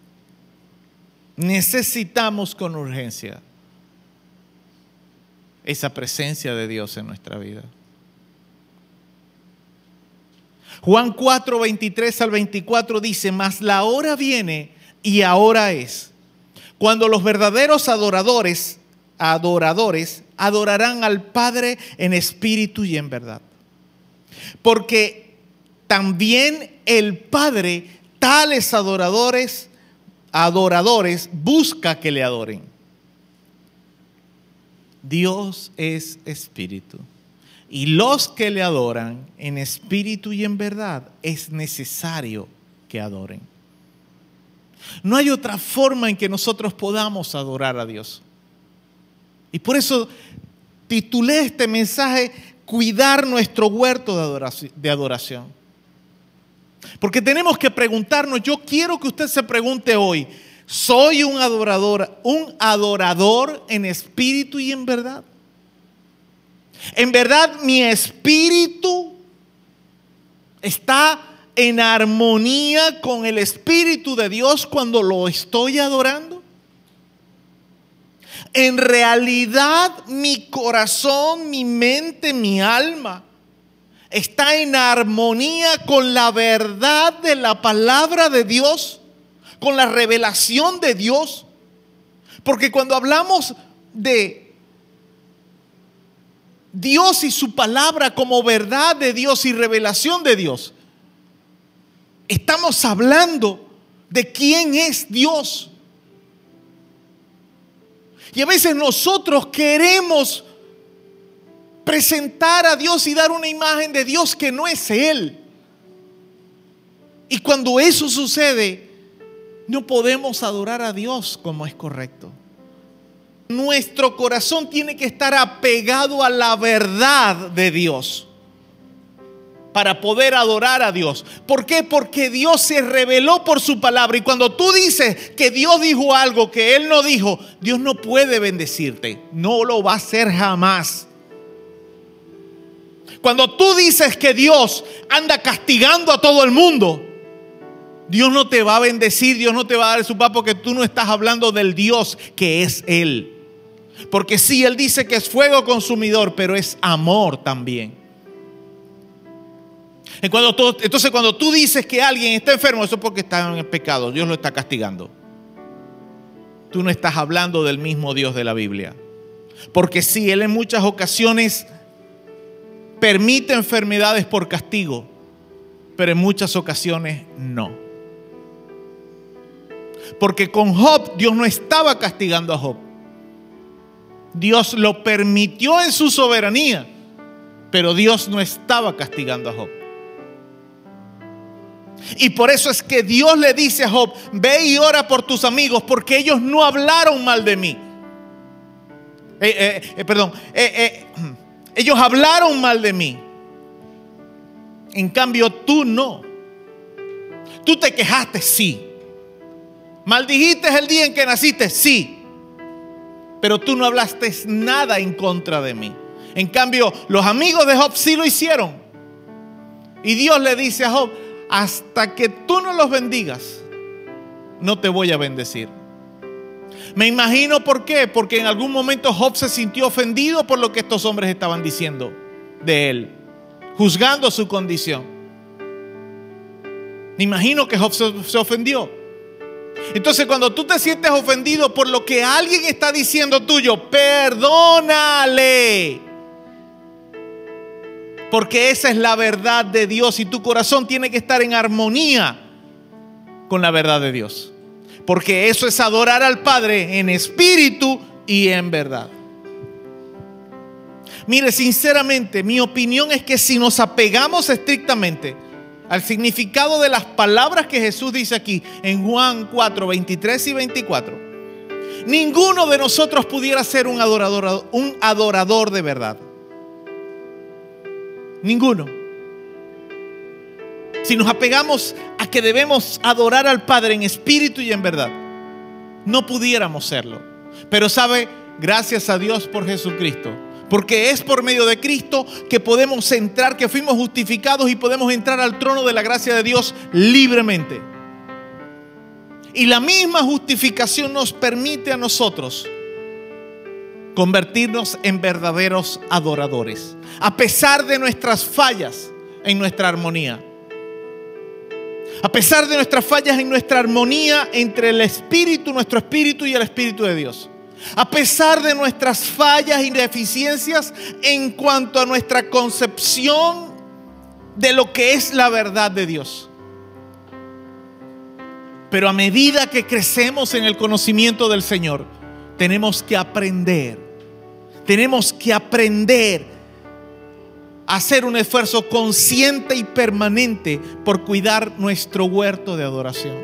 necesitamos con urgencia esa presencia de Dios en nuestra vida. Juan cuatro, veintitrés al veinticuatro dice, mas la hora viene y ahora es, cuando los verdaderos adoradores, adoradores, adorarán al Padre en espíritu y en verdad. Porque también el Padre, tales adoradores, adoradores, busca que le adoren. Dios es espíritu. Y los que le adoran en espíritu y en verdad es necesario que adoren. No hay otra forma en que nosotros podamos adorar a Dios. Y por eso titulé este mensaje, cuidar nuestro huerto de adoración. De adoración. Porque tenemos que preguntarnos, yo quiero que usted se pregunte hoy, ¿soy un adorador, un adorador en espíritu y en verdad? En verdad, mi espíritu está en armonía con el Espíritu de Dios cuando lo estoy adorando. En realidad, mi corazón, mi mente, mi alma está en armonía con la verdad de la palabra de Dios, con la revelación de Dios. Porque cuando hablamos de Dios y su palabra como verdad de Dios y revelación de Dios, estamos hablando de quién es Dios. Y a veces nosotros queremos presentar a Dios y dar una imagen de Dios que no es Él. Y cuando eso sucede, no podemos adorar a Dios como es correcto. Nuestro corazón tiene que estar apegado a la verdad de Dios para poder adorar a Dios. ¿Por qué? Porque Dios se reveló por su palabra. Y cuando tú dices que Dios dijo algo que Él no dijo, Dios no puede bendecirte. No lo va a hacer jamás. Cuando tú dices que Dios anda castigando a todo el mundo, Dios no te va a bendecir, Dios no te va a dar su paz, porque tú no estás hablando del Dios que es Él. Porque sí, Él dice que es fuego consumidor, pero es amor también. Y cuando tú, entonces cuando tú dices que alguien está enfermo, eso es porque está en el pecado, Dios lo está castigando. Tú no estás hablando del mismo Dios de la Biblia. Porque sí, Él en muchas ocasiones permite enfermedades por castigo, pero en muchas ocasiones no. Porque con Job, Dios no estaba castigando a Job. Dios lo permitió en su soberanía, pero Dios no estaba castigando a Job. Y por eso es que Dios le dice a Job, ve y ora por tus amigos, porque ellos no hablaron mal de mí. Eh, eh, eh, perdón, eh, eh, ellos hablaron mal de mí. En cambio tú no. Tú te quejaste, sí. Maldijiste el día en que naciste, sí. Pero tú no hablaste nada en contra de mí. En cambio, los amigos de Job sí lo hicieron. Y Dios le dice a Job, hasta que tú no los bendigas, no te voy a bendecir. Me imagino por qué. Porque en algún momento Job se sintió ofendido por lo que estos hombres estaban diciendo de él, juzgando su condición. Me imagino que Job se, se ofendió. Entonces, cuando tú te sientes ofendido por lo que alguien está diciendo tuyo, perdónale. Porque esa es la verdad de Dios y tu corazón tiene que estar en armonía con la verdad de Dios. Porque eso es adorar al Padre en espíritu y en verdad. Mire, sinceramente, mi opinión es que si nos apegamos estrictamente al significado de las palabras que Jesús dice aquí en Juan cuatro, veintitrés y veinticuatro, ninguno de nosotros pudiera ser un adorador, un adorador de verdad. Ninguno. Si nos apegamos a que debemos adorar al Padre en espíritu y en verdad, no pudiéramos serlo. Pero sabe, gracias a Dios por Jesucristo, porque es por medio de Cristo que podemos entrar, que fuimos justificados y podemos entrar al trono de la gracia de Dios libremente. Y la misma justificación nos permite a nosotros convertirnos en verdaderos adoradores, a pesar de nuestras fallas en nuestra armonía. A pesar de nuestras fallas en nuestra armonía entre el Espíritu, nuestro Espíritu y el Espíritu de Dios. A pesar de nuestras fallas y deficiencias en cuanto a nuestra concepción de lo que es la verdad de Dios. Pero a medida que crecemos en el conocimiento del Señor, tenemos que aprender. Tenemos que aprender a hacer un esfuerzo consciente y permanente por cuidar nuestro huerto de adoración.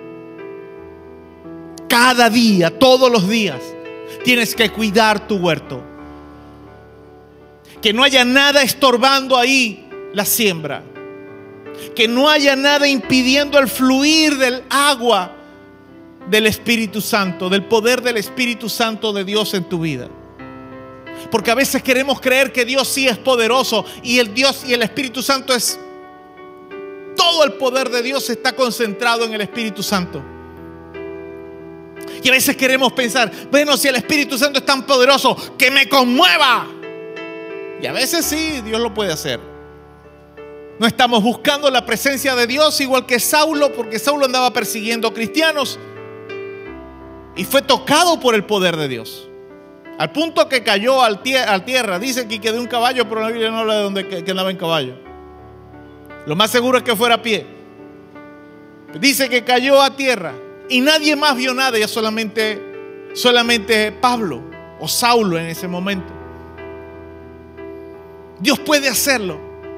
Cada día, todos los días, tienes que cuidar tu huerto. Que no haya nada estorbando ahí la siembra. Que no haya nada impidiendo el fluir del agua del Espíritu Santo, del poder del Espíritu Santo de Dios en tu vida. Porque a veces queremos creer que Dios sí es poderoso y el Dios y el Espíritu Santo es... Todo el poder de Dios está concentrado en el Espíritu Santo. Y a veces queremos pensar, bueno, si el Espíritu Santo es tan poderoso, que me conmueva. Y a veces sí, Dios lo puede hacer. No estamos buscando la presencia de Dios igual que Saulo, porque Saulo andaba persiguiendo cristianos y fue tocado por el poder de Dios. Al punto que cayó al tier- a tierra. Dice que quedó un caballo, pero la Biblia no habla de donde que, que andaba en caballo. Lo más seguro es que fuera a pie. Dice que cayó a tierra y nadie más vio nada, ya solamente, solamente Pablo o Saulo en ese momento. Dios puede hacerlo,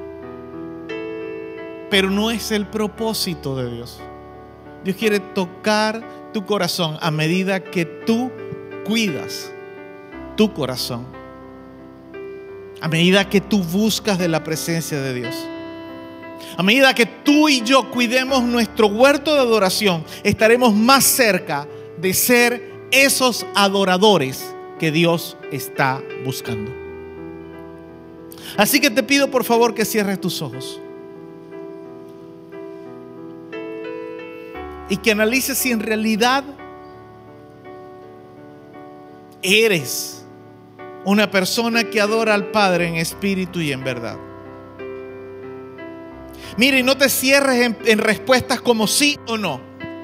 pero no es el propósito de Dios. Dios quiere tocar tu corazón a medida que tú cuidas tu corazón, a medida que tú buscas de la presencia de Dios. A medida que tú y yo cuidemos nuestro huerto de adoración, estaremos más cerca de ser esos adoradores que Dios está buscando. Así que te pido por favor que cierres tus ojos y que analices si en realidad eres una persona que adora al Padre en espíritu y en verdad. Mire, no te cierres en, en respuestas como sí o no.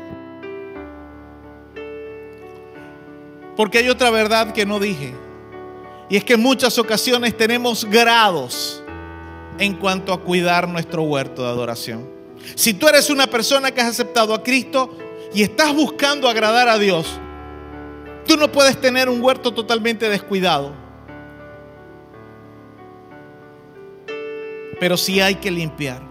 Porque hay otra verdad que no dije. Y es que en muchas ocasiones tenemos grados en cuanto a cuidar nuestro huerto de adoración. Si tú eres una persona que has aceptado a Cristo y estás buscando agradar a Dios, tú no puedes tener un huerto totalmente descuidado. Pero sí hay que limpiar.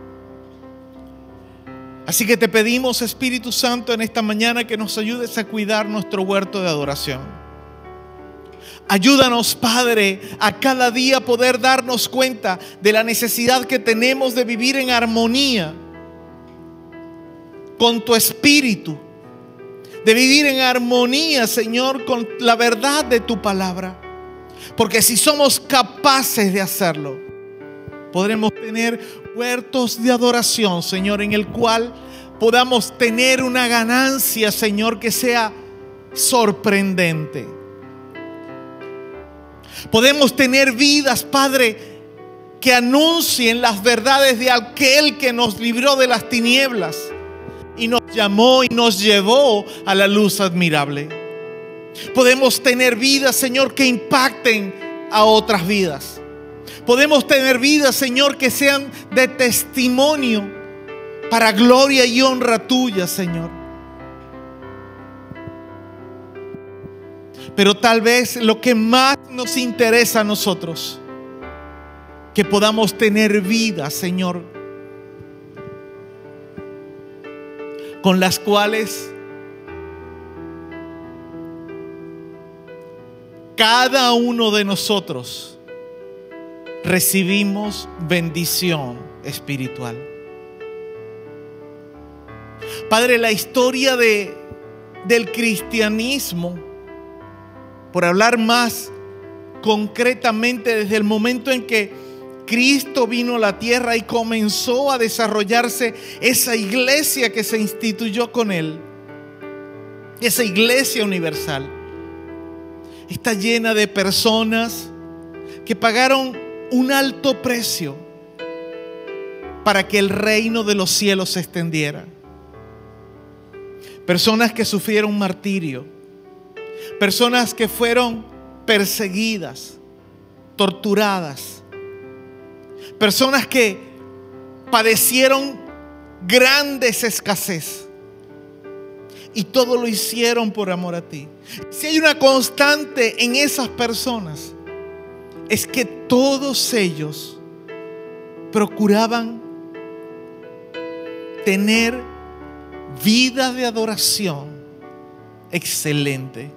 Así que te pedimos, Espíritu Santo, en esta mañana que nos ayudes a cuidar nuestro huerto de adoración. Ayúdanos, Padre, a cada día poder darnos cuenta de la necesidad que tenemos de vivir en armonía con tu Espíritu. De vivir en armonía, Señor, con la verdad de tu palabra. Porque si somos capaces de hacerlo, podremos tener huertos de adoración, Señor, en el cual podamos tener una ganancia, Señor, que sea sorprendente. Podemos tener vidas, Padre, que anuncien las verdades de aquel que nos libró de las tinieblas y nos llamó y nos llevó a la luz admirable. Podemos tener vidas, Señor, que impacten a otras vidas. Podemos tener vidas, Señor, que sean de testimonio para gloria y honra tuya, Señor. Pero tal vez lo que más nos interesa a nosotros, que podamos tener vida, Señor, con las cuales cada uno de nosotros recibimos bendición espiritual. Padre, la historia de, del cristianismo, por hablar más concretamente desde el momento en que Cristo vino a la tierra y comenzó a desarrollarse esa iglesia que se instituyó con Él, esa iglesia universal, está llena de personas que pagaron un alto precio para que el reino de los cielos se extendiera. Personas que sufrieron martirio, personas que fueron perseguidas, torturadas, personas que padecieron grandes escasez, y todo lo hicieron por amor a ti. Si hay una constante en esas personas, es que todos ellos procuraban tener vida de adoración excelente.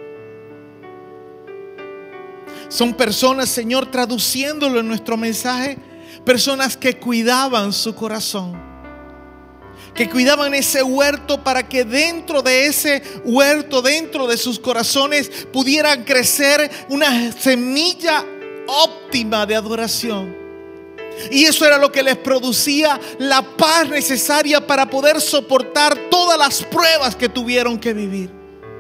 Son personas, Señor, traduciéndolo en nuestro mensaje, personas que cuidaban su corazón, que cuidaban ese huerto para que dentro de ese huerto, dentro de sus corazones, pudieran crecer una semilla óptima de adoración. Y eso era lo que les producía la paz necesaria para poder soportar todas las pruebas que tuvieron que vivir.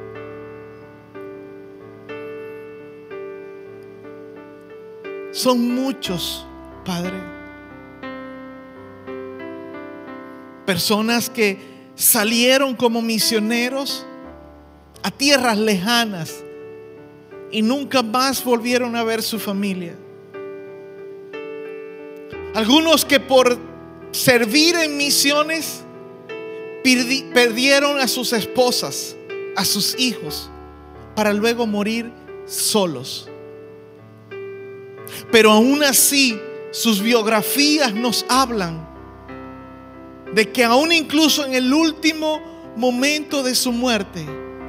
Son muchos, Padre, personas que salieron como misioneros a tierras lejanas y nunca más volvieron a ver su familia. Algunos que por servir en misiones perdieron a sus esposas, a sus hijos, para luego morir solos. Pero aún así, sus biografías nos hablan de que aún incluso en el último momento de su muerte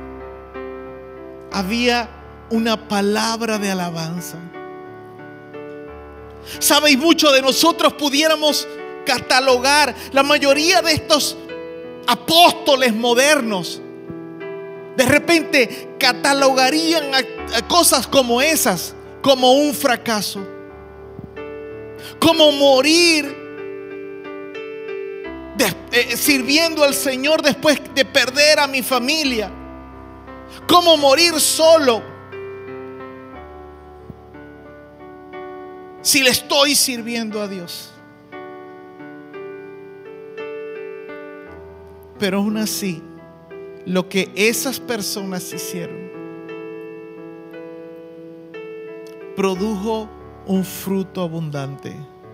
había una palabra de alabanza. ¿Sabe? Y muchos de nosotros pudiéramos catalogar la mayoría de estos apóstoles modernos. De repente catalogarían a, a cosas como esas como un fracaso, como morir de, eh, sirviendo al Señor después de perder a mi familia, como morir solo si le estoy sirviendo a Dios. Pero aún así, lo que esas personas hicieron produjo un fruto abundante.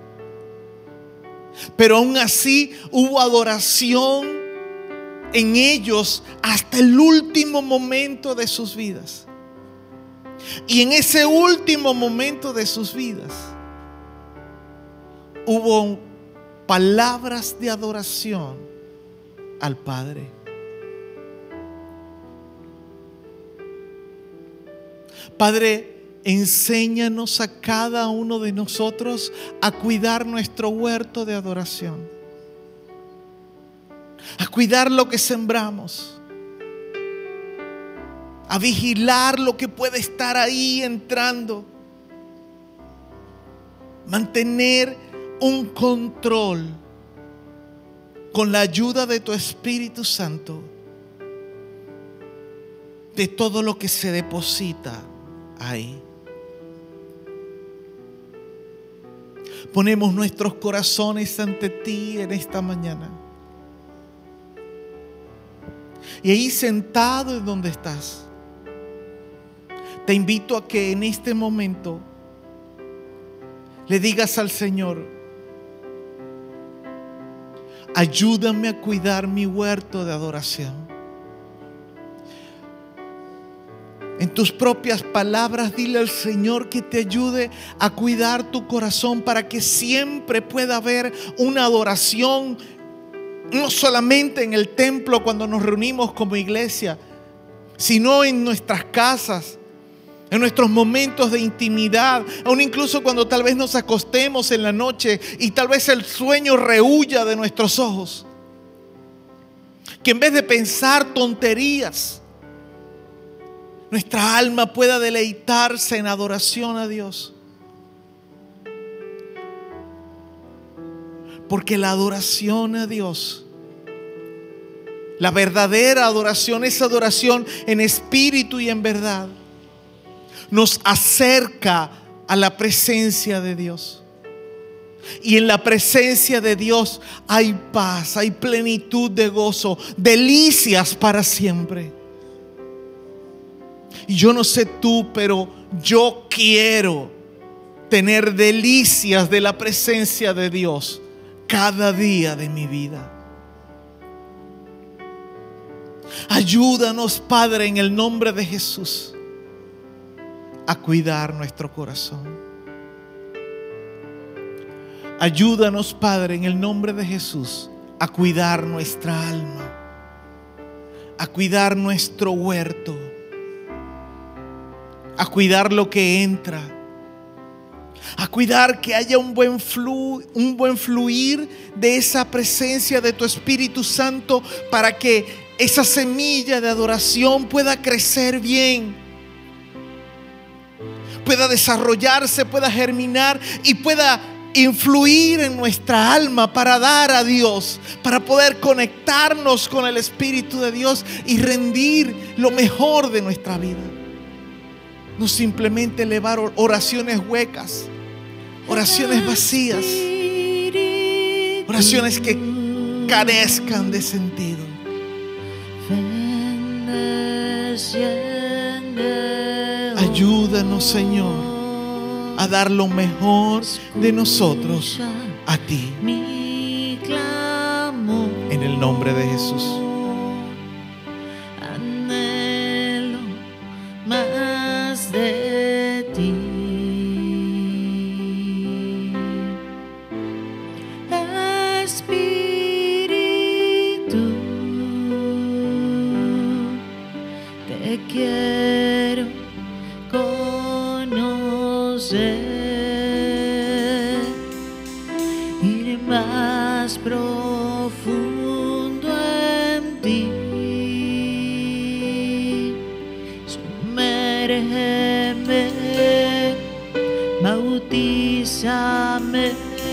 Pero aún así hubo adoración en ellos hasta el último momento de sus vidas. Y en ese último momento de sus vidas hubo palabras de adoración al Padre. Padre, enséñanos a cada uno de nosotros a cuidar nuestro huerto de adoración, a cuidar lo que sembramos, a vigilar lo que puede estar ahí entrando, mantener un control con la ayuda de tu Espíritu Santo de todo lo que se deposita ahí. Ponemos nuestros corazones ante ti en esta mañana. Y ahí sentado en donde estás, te invito a que en este momento le digas al Señor: ayúdame a cuidar mi huerto de adoración. En tus propias palabras, dile al Señor que te ayude a cuidar tu corazón para que siempre pueda haber una adoración, no solamente en el templo cuando nos reunimos como iglesia, sino en nuestras casas, en nuestros momentos de intimidad, aún incluso cuando tal vez nos acostemos en la noche y tal vez el sueño rehuya de nuestros ojos. Que en vez de pensar tonterías, nuestra alma pueda deleitarse en adoración a Dios. Porque la adoración a Dios, la verdadera adoración, esa adoración en espíritu y en verdad, nos acerca a la presencia de Dios. Y en la presencia de Dios hay paz, hay plenitud de gozo, delicias para siempre. Y yo no sé tú, pero yo quiero tener delicias de la presencia de Dios cada día de mi vida. Ayúdanos, Padre, en el nombre de Jesús, a cuidar nuestro corazón. Ayúdanos, Padre, en el nombre de Jesús, a cuidar nuestra alma, a cuidar nuestro huerto, a cuidar lo que entra, a cuidar que haya un buen flu, un buen fluir de esa presencia de tu Espíritu Santo para que esa semilla de adoración pueda crecer bien, pueda desarrollarse, pueda germinar y pueda influir en nuestra alma para dar a Dios, para poder conectarnos con el Espíritu de Dios y rendir lo mejor de nuestra vida. No simplemente elevar oraciones huecas, oraciones vacías, oraciones que carezcan de sentido. Ayúdanos, Señor, a dar lo mejor de nosotros a ti. En el nombre de Jesús. Anhelo más de ti. Espíritu, te quiero conocer, ir más profundo en ti. Sumérgeme, bautízame.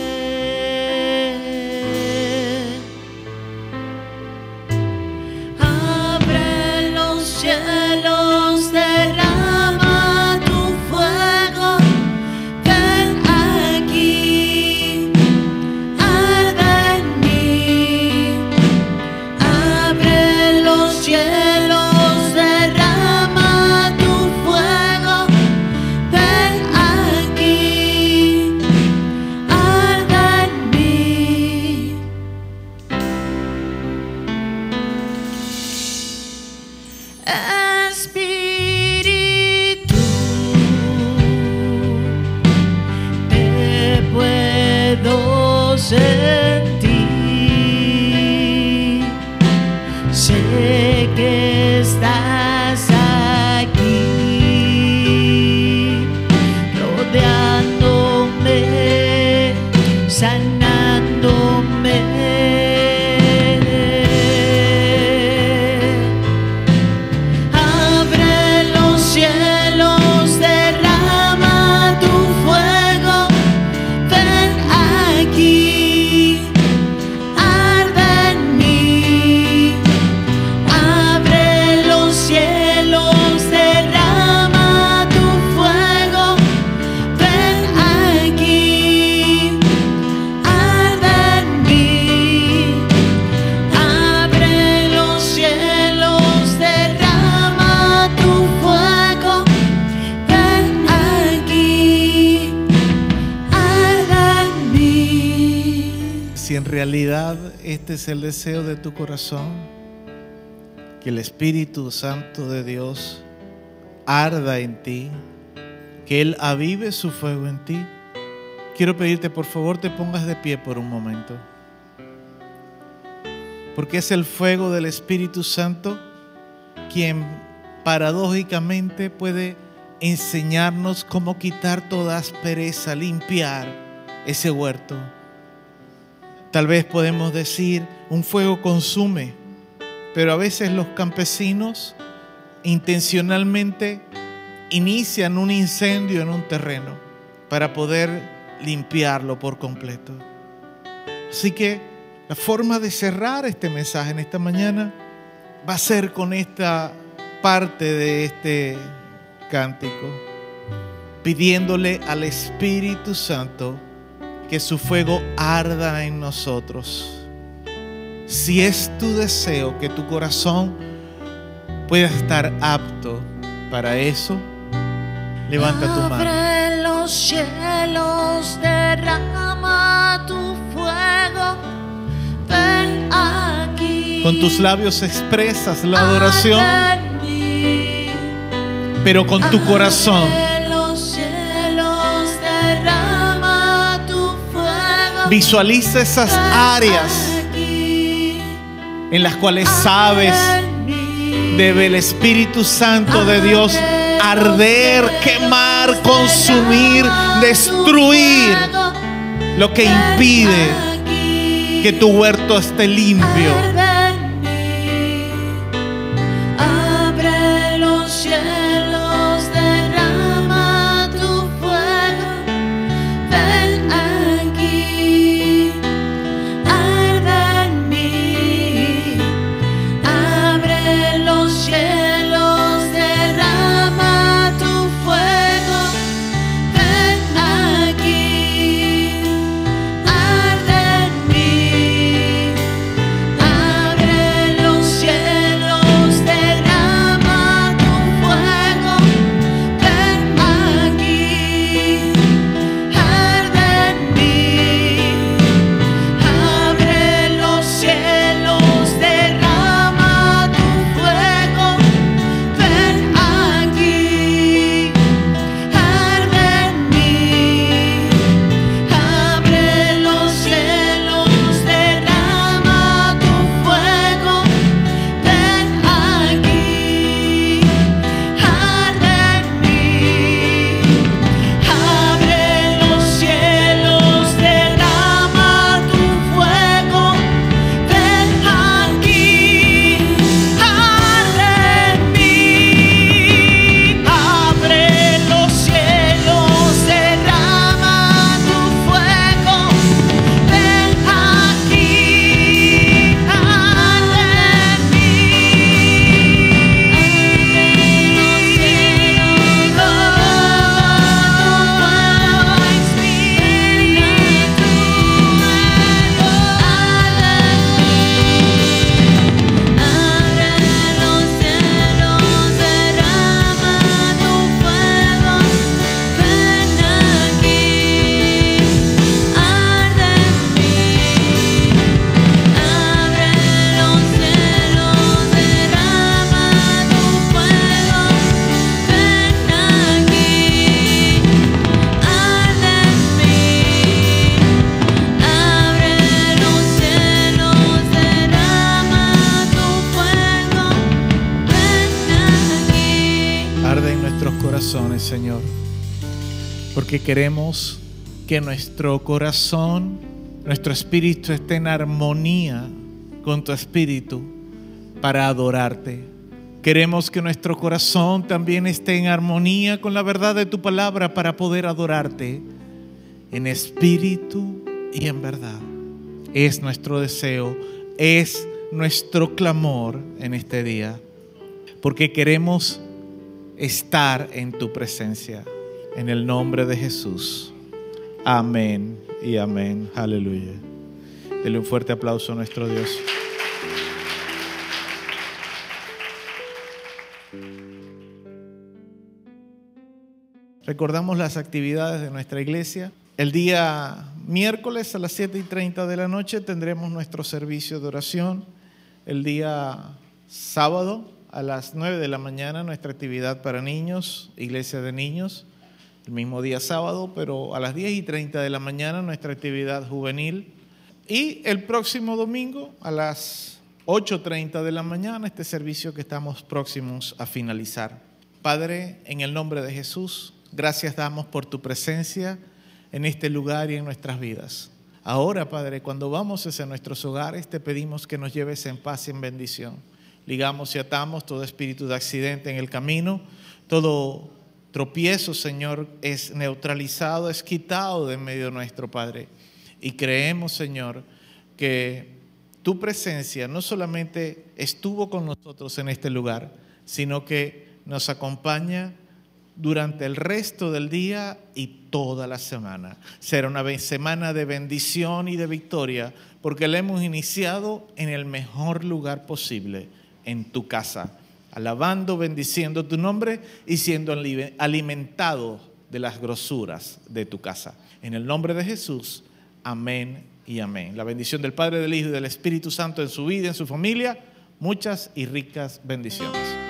Abre los cielos, derrama tu fuego. Ven aquí, arde en mí. Abre los cielos, derrama tu fuego. Ven aquí, arde realidad este es el deseo de tu corazón, que el Espíritu Santo de Dios arda en ti, que Él avive su fuego en ti, quiero pedirte, por favor, te pongas de pie por un momento. Porque es el fuego del Espíritu Santo quien paradójicamente puede enseñarnos cómo quitar toda aspereza, limpiar ese huerto. Tal vez podemos decir, un fuego consume, pero a veces los campesinos intencionalmente inician un incendio en un terreno para poder limpiarlo por completo. Así que la forma de cerrar este mensaje en esta mañana va a ser con esta parte de este cántico, pidiéndole al Espíritu Santo que su fuego arda en nosotros. Si es tu deseo que tu corazón pueda estar apto para eso, levanta tu mano. Abre los cielos, derrama tu fuego, ven aquí. Con tus labios expresas la adoración, pero con tu corazón. Abre los cielos, derrama tu fuego. Visualiza esas áreas en las cuales sabes debe el Espíritu Santo de Dios arder, quemar, consumir, destruir lo que impide que tu huerto esté limpio. Abre los cielos, derrama tu fuego, ven aquí, arde en mí. Abre los cielos, derrama tu fuego, ven aquí, arde en mí. Abre los cielos, derrama tu fuego, ven aquí, arde en mí. Abre los cielos, derrama tu fuego, ven aquí, arde en mí. Abre los cielos, derrama tu fuego, ven aquí, arde en mí. Abre los cielos, derrama tu fuego, ven aquí, arde en mí. Abre los cielos, derrama tu fuego, ven aquí, arde en Arde en nuestros corazones, Señor, porque queremos que nuestro corazón, nuestro espíritu esté en armonía con tu espíritu para adorarte. Queremos que nuestro corazón también esté en armonía con la verdad de tu palabra para poder adorarte en espíritu y en verdad. Es nuestro deseo, es nuestro clamor en este día, porque queremos estar en tu presencia. En el nombre de Jesús. Amén y amén. Aleluya. Dele un fuerte aplauso a nuestro Dios. Recordamos las actividades de nuestra iglesia. El día miércoles a las siete y treinta de la noche tendremos nuestro servicio de oración. El día sábado a las nueve de la mañana nuestra actividad para niños, iglesia de niños. El mismo día sábado, pero a las diez y treinta de la mañana nuestra actividad juvenil. Y el próximo domingo a las ocho y treinta de la mañana este servicio que estamos próximos a finalizar. Padre, en el nombre de Jesús, gracias damos por tu presencia en este lugar y en nuestras vidas. Ahora, Padre, cuando vamos hacia nuestros hogares, te pedimos que nos lleves en paz y en bendición. Ligamos y atamos todo espíritu de accidente en el camino, todo tropiezo, Señor, es neutralizado, es quitado de en medio nuestro, Padre. Y creemos, Señor, que tu presencia no solamente estuvo con nosotros en este lugar, sino que nos acompaña durante el resto del día y toda la semana. Será una semana de bendición y de victoria, porque la hemos iniciado en el mejor lugar posible, en tu casa, alabando, bendiciendo tu nombre y siendo alimentado de las grosuras de tu casa. En el nombre de Jesús, amén y amén. La bendición del Padre, del Hijo y del Espíritu Santo en su vida, en su familia, muchas y ricas bendiciones.